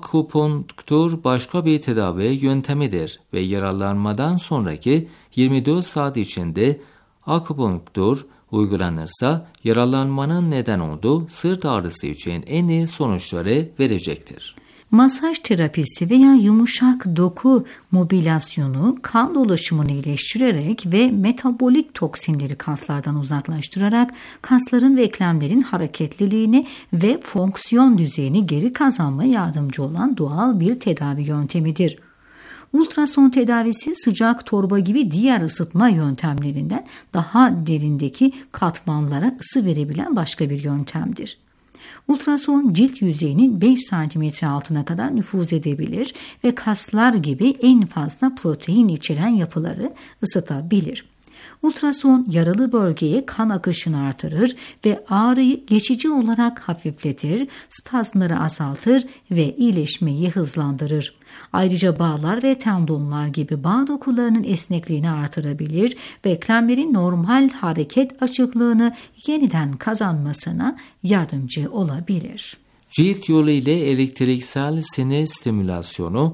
Akupunktur başka bir tedavi yöntemidir ve yaralanmadan sonraki yirmi dört saat içinde akupunktur uygulanırsa yaralanmanın neden olduğu sırt ağrısı için en iyi sonuçları verecektir. Masaj terapisi veya yumuşak doku mobilasyonu kan dolaşımını iyileştirerek ve metabolik toksinleri kaslardan uzaklaştırarak kasların ve eklemlerin hareketliliğini ve fonksiyon düzeyini geri kazanmaya yardımcı olan doğal bir tedavi yöntemidir. Ultrason tedavisi sıcak torba gibi diğer ısıtma yöntemlerinden daha derindeki katmanlara ısı verebilen başka bir yöntemdir. Ultrason cilt yüzeyinin beş santimetre altına kadar nüfuz edebilir ve kaslar gibi en fazla protein içeren yapıları ısıtabilir. Ultrason yaralı bölgeye kan akışını artırır ve ağrıyı geçici olarak hafifletir, spazmları azaltır ve iyileşmeyi hızlandırır. Ayrıca bağlar ve tendonlar gibi bağ dokularının esnekliğini artırabilir ve eklemlerin normal hareket açıklığını yeniden kazanmasına yardımcı olabilir. Cilt yolu ile elektriksel sinir stimülasyonu,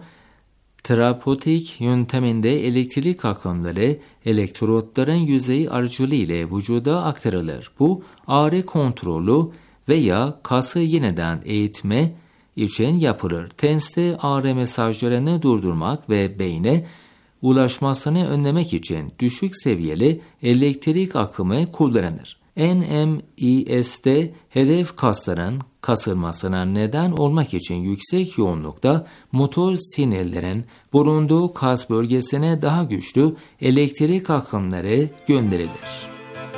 terapötik yönteminde elektrik akımları elektrotların yüzeyi aracılığıyla vücuda aktarılır. Bu ağrı kontrolü veya kası yeniden eğitme için yapılır. Tenste ağrı mesajlarını durdurmak ve beyne ulaşmasını önlemek için düşük seviyeli elektrik akımı kullanılır. N M E S'de hedef kasların kasılmasına neden olmak için yüksek yoğunlukta motor sinirlerin bulunduğu kas bölgesine daha güçlü elektrik akımları gönderilir.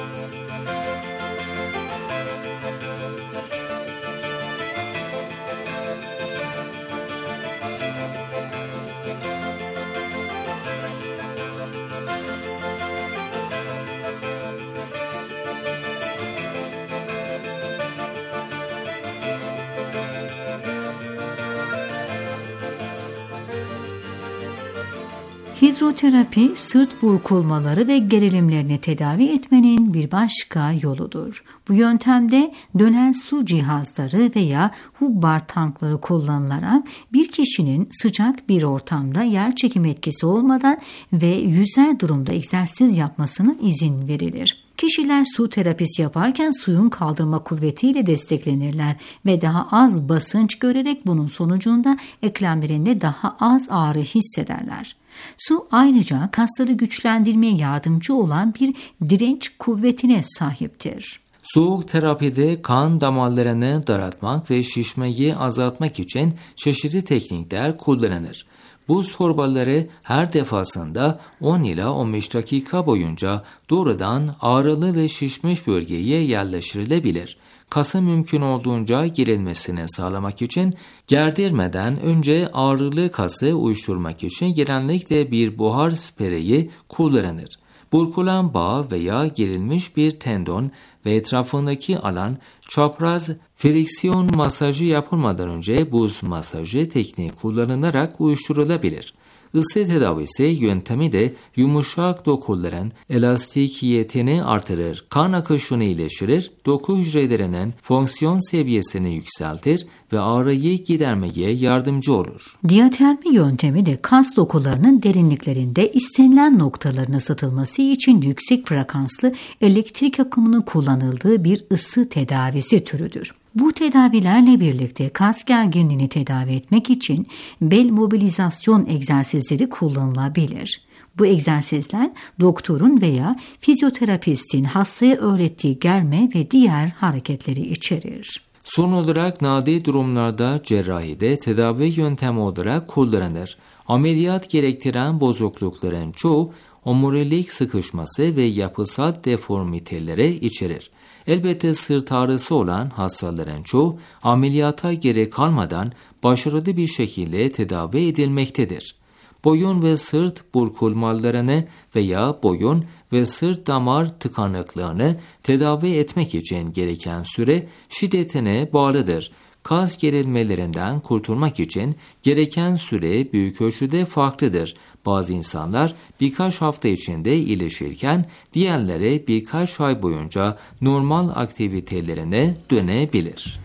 Hidroterapi, sırt burkulmaları ve gerilimlerini tedavi etmenin bir başka yoludur. Bu yöntemde dönen su cihazları veya hubbar tankları kullanılarak bir kişinin sıcak bir ortamda yerçekim etkisi olmadan ve yüzer durumda egzersiz yapmasına izin verilir. Kişiler su terapisi yaparken suyun kaldırma kuvvetiyle desteklenirler ve daha az basınç görerek bunun sonucunda eklemlerinde daha az ağrı hissederler. Su ayrıca kasları güçlendirmeye yardımcı olan bir direnç kuvvetine sahiptir. Soğuk terapide kan damarlarını daraltmak ve şişmeyi azaltmak için çeşitli teknikler kullanılır. Buz torbaları her defasında on ila on beş dakika boyunca doğrudan ağrılı ve şişmiş bölgeye yerleştirilebilir. Kasın mümkün olduğunca gerilmesini sağlamak için gerdirmeden önce ağrılı kası uyuşturmak için genellikle bir buhar spreyi kullanılır. Burkulan bağ veya gerilmiş bir tendon ve etrafındaki alan çapraz friksiyon masajı yapılmadan önce buz masajı tekniği kullanılarak uyuşturulabilir. Isı tedavisi yöntemi de yumuşak dokuların elastikiyetini artırır, kan akışını iyileştirir, doku hücrelerinin fonksiyon seviyesini yükseltir ve ağrıyı gidermeye yardımcı olur. Diyatermi yöntemi de kas dokularının derinliklerinde istenilen noktaların ısıtılması için yüksek frekanslı elektrik akımının kullanıldığı bir ısı tedavisi türüdür. Bu tedavilerle birlikte kas gerginliğini tedavi etmek için bel mobilizasyon egzersizleri kullanılabilir. Bu egzersizler doktorun veya fizyoterapistin hastaya öğrettiği germe ve diğer hareketleri içerir. Son olarak nadir durumlarda cerrahide tedavi yöntemi olarak kullanılır. Ameliyat gerektiren bozuklukların çoğu omurilik sıkışması ve yapısal deformiteleri içerir. Elbette sırt ağrısı olan hastaların çoğu ameliyata gerek kalmadan başarılı bir şekilde tedavi edilmektedir. Boyun ve sırt burkulmalarını veya boyun ve sırt damar tıkanıklığını tedavi etmek için gereken süre şiddetine bağlıdır. Kas gerilmelerinden kurtulmak için gereken süre büyük ölçüde farklıdır. Bazı insanlar birkaç hafta içinde iyileşirken diğerleri birkaç ay boyunca normal aktivitelerine dönebilir.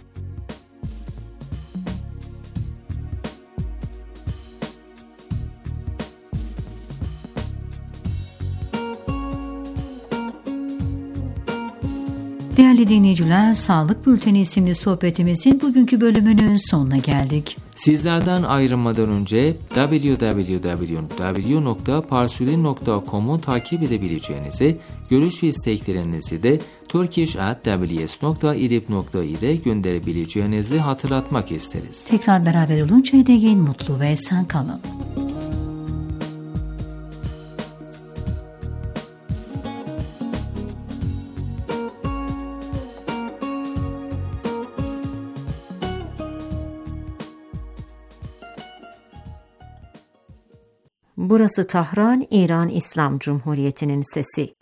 Değerli dinleyiciler, Sağlık Bülteni isimli sohbetimizin bugünkü bölümünün sonuna geldik. Sizlerden ayrılmadan önce double-u double-u double-u nokta parsulin nokta com'u takip edebileceğinizi, görüş ve isteklerinizi de turkish at w s nokta irib nokta ir'e gönderebileceğinizi hatırlatmak isteriz. Tekrar beraber oluncaya değin mutlu ve esen kalın. Burası Tahran, İran İslam Cumhuriyeti'nin sesi.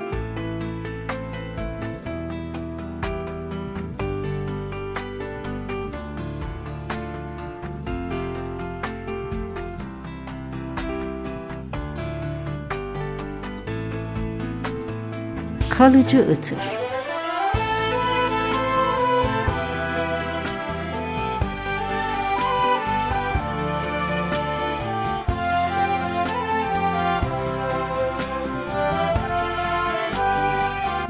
Kalıcı ıtır.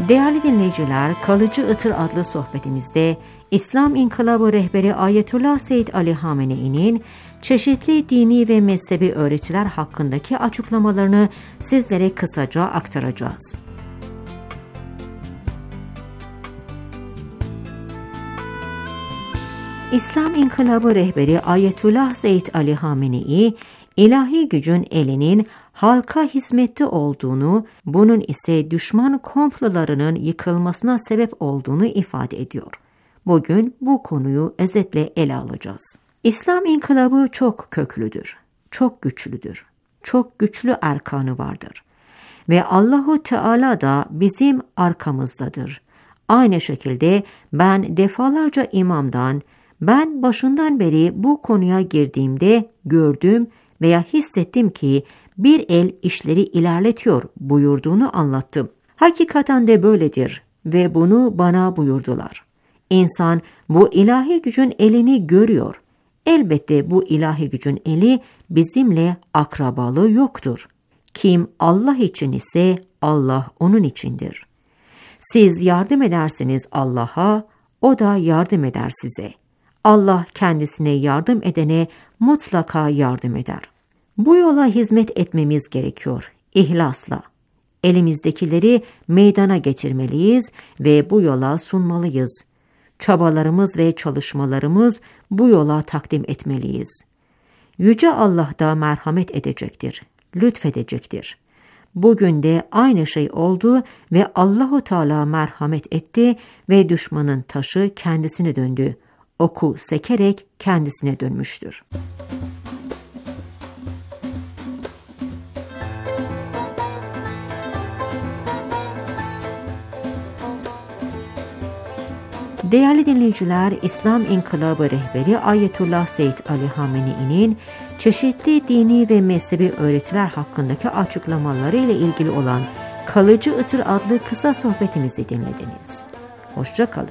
Değerli dinleyiciler, Kalıcı Itır adlı sohbetimizde İslam İnkılabı rehberi Ayetullah Seyyid Ali Hamenei'nin çeşitli dini ve mezhebi öğretiler hakkındaki açıklamalarını sizlere kısaca aktaracağız. İslam İnkılabı rehberi Ayetullah Seyyid Ali Hamenei, ilahi gücün elinin halka hizmette olduğunu, bunun ise düşman komplolarının yıkılmasına sebep olduğunu ifade ediyor. Bugün bu konuyu özetle ele alacağız. İslam İnkılabı çok köklüdür, çok güçlüdür, çok güçlü erkanı vardır. Ve Allahu Teala da bizim arkamızdadır. Aynı şekilde ben defalarca imamdan, ben başından beri bu konuya girdiğimde gördüm veya hissettim ki bir el işleri ilerletiyor buyurduğunu anlattım. Hakikaten de böyledir ve bunu bana buyurdular. İnsan bu ilahi gücün elini görüyor. Elbette bu ilahi gücün eli bizimle akrabalığı yoktur. Kim Allah için ise Allah onun içindir. Siz yardım edersiniz Allah'a, o da yardım eder size. Allah kendisine yardım edene mutlaka yardım eder. Bu yola hizmet etmemiz gerekiyor, ihlasla. Elimizdekileri meydana getirmeliyiz ve bu yola sunmalıyız. Çabalarımız ve çalışmalarımız bu yola takdim etmeliyiz. Yüce Allah da merhamet edecektir, lütfedecektir. Bugün de aynı şey oldu ve Allahu Teala merhamet etti ve düşmanın taşı kendisine döndü. Oku sekerek kendisine dönmüştür. Değerli dinleyiciler, İslam İnkılabı rehberi Ayetullah Seyyid Ali Hamenei'nin çeşitli dini ve mezhebi öğretiler hakkındaki açıklamaları ile ilgili olan Kalıcı Itır adlı kısa sohbetimizi dinlediniz. Hoşça kalın.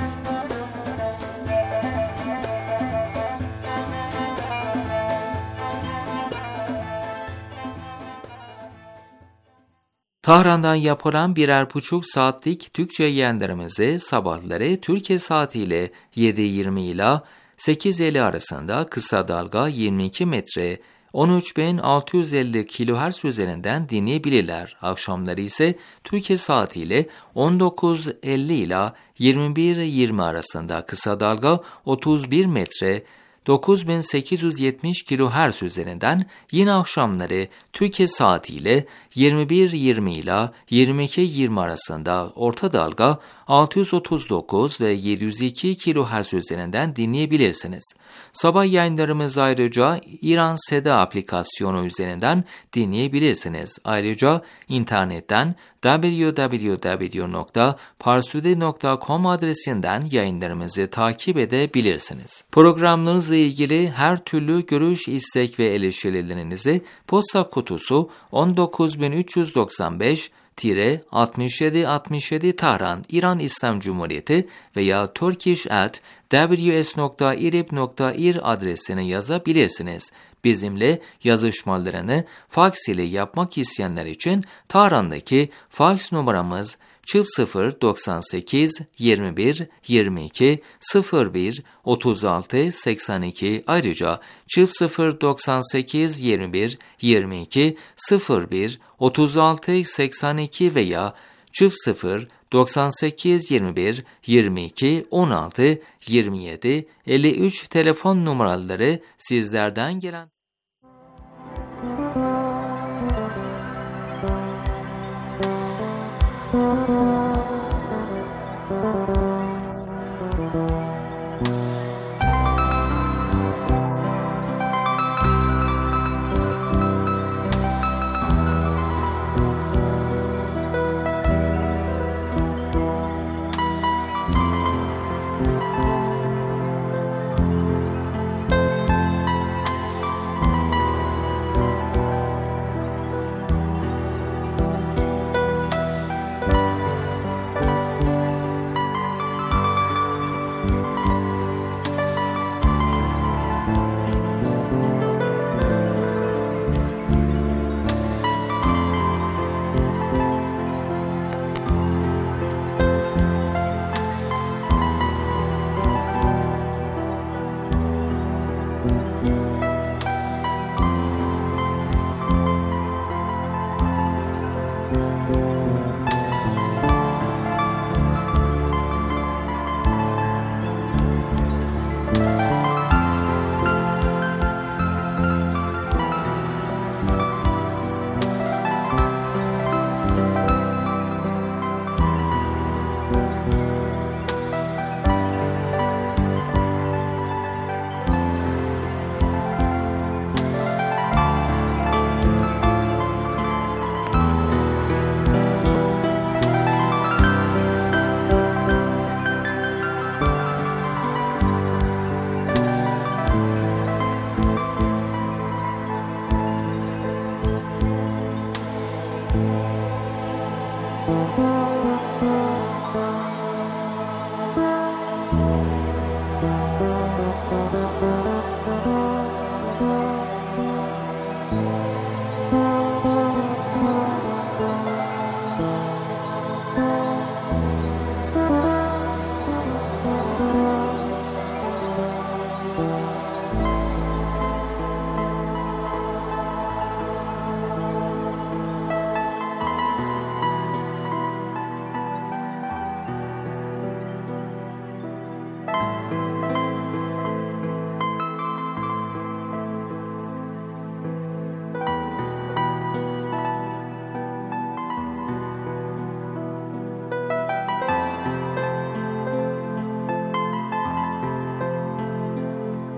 Tahran'dan yapılan birer buçuk saatlik Türkçe yayınlarımızı sabahları Türkiye saatiyle yedi yirmi ila sekiz elli arasında kısa dalga yirmi iki metre on üç bin altı yüz elli kilohertz üzerinden dinleyebilirler. Akşamları ise Türkiye saatiyle on dokuz elli ila yirmi bir yirmi arasında kısa dalga otuz bir metre dokuz bin sekiz yüz yetmiş kilohertz üzerinden yine akşamları Türkiye saatiyle yirmi bir yirmi ila yirmi iki yirmi arasında orta dalga altı yüz otuz dokuz ve yedi yüz iki kilohertz üzerinden dinleyebilirsiniz. Sabah yayınlarımızı ayrıca İran Seda aplikasyonu üzerinden dinleyebilirsiniz. Ayrıca internetten double-u double-u double-u nokta parsude nokta com adresinden yayınlarımızı takip edebilirsiniz. Programlarınızla ilgili her türlü görüş, istek ve eleştirilerinizi posta kutusu on dokuz bin üç yüz doksan beş altmış yedi altmış yedi Tahran, İran İslam Cumhuriyeti veya turkish at w s nokta irib nokta ir adresine yazabilirsiniz. Bizimle yazışmalarını faks ile yapmak isteyenler için Tahran'daki faks numaramız çift sıfır doksan sekiz yirmi bir yirmi iki sıfır bir otuz altı seksen iki, ayrıca çift sıfır doksan sekiz yirmi bir yirmi iki sıfır bir otuz altı seksen iki veya çift sıfır doksan sekiz yirmi bir yirmi iki on altı yirmi yedi elli üç telefon numaraları sizlerden gelen Müzik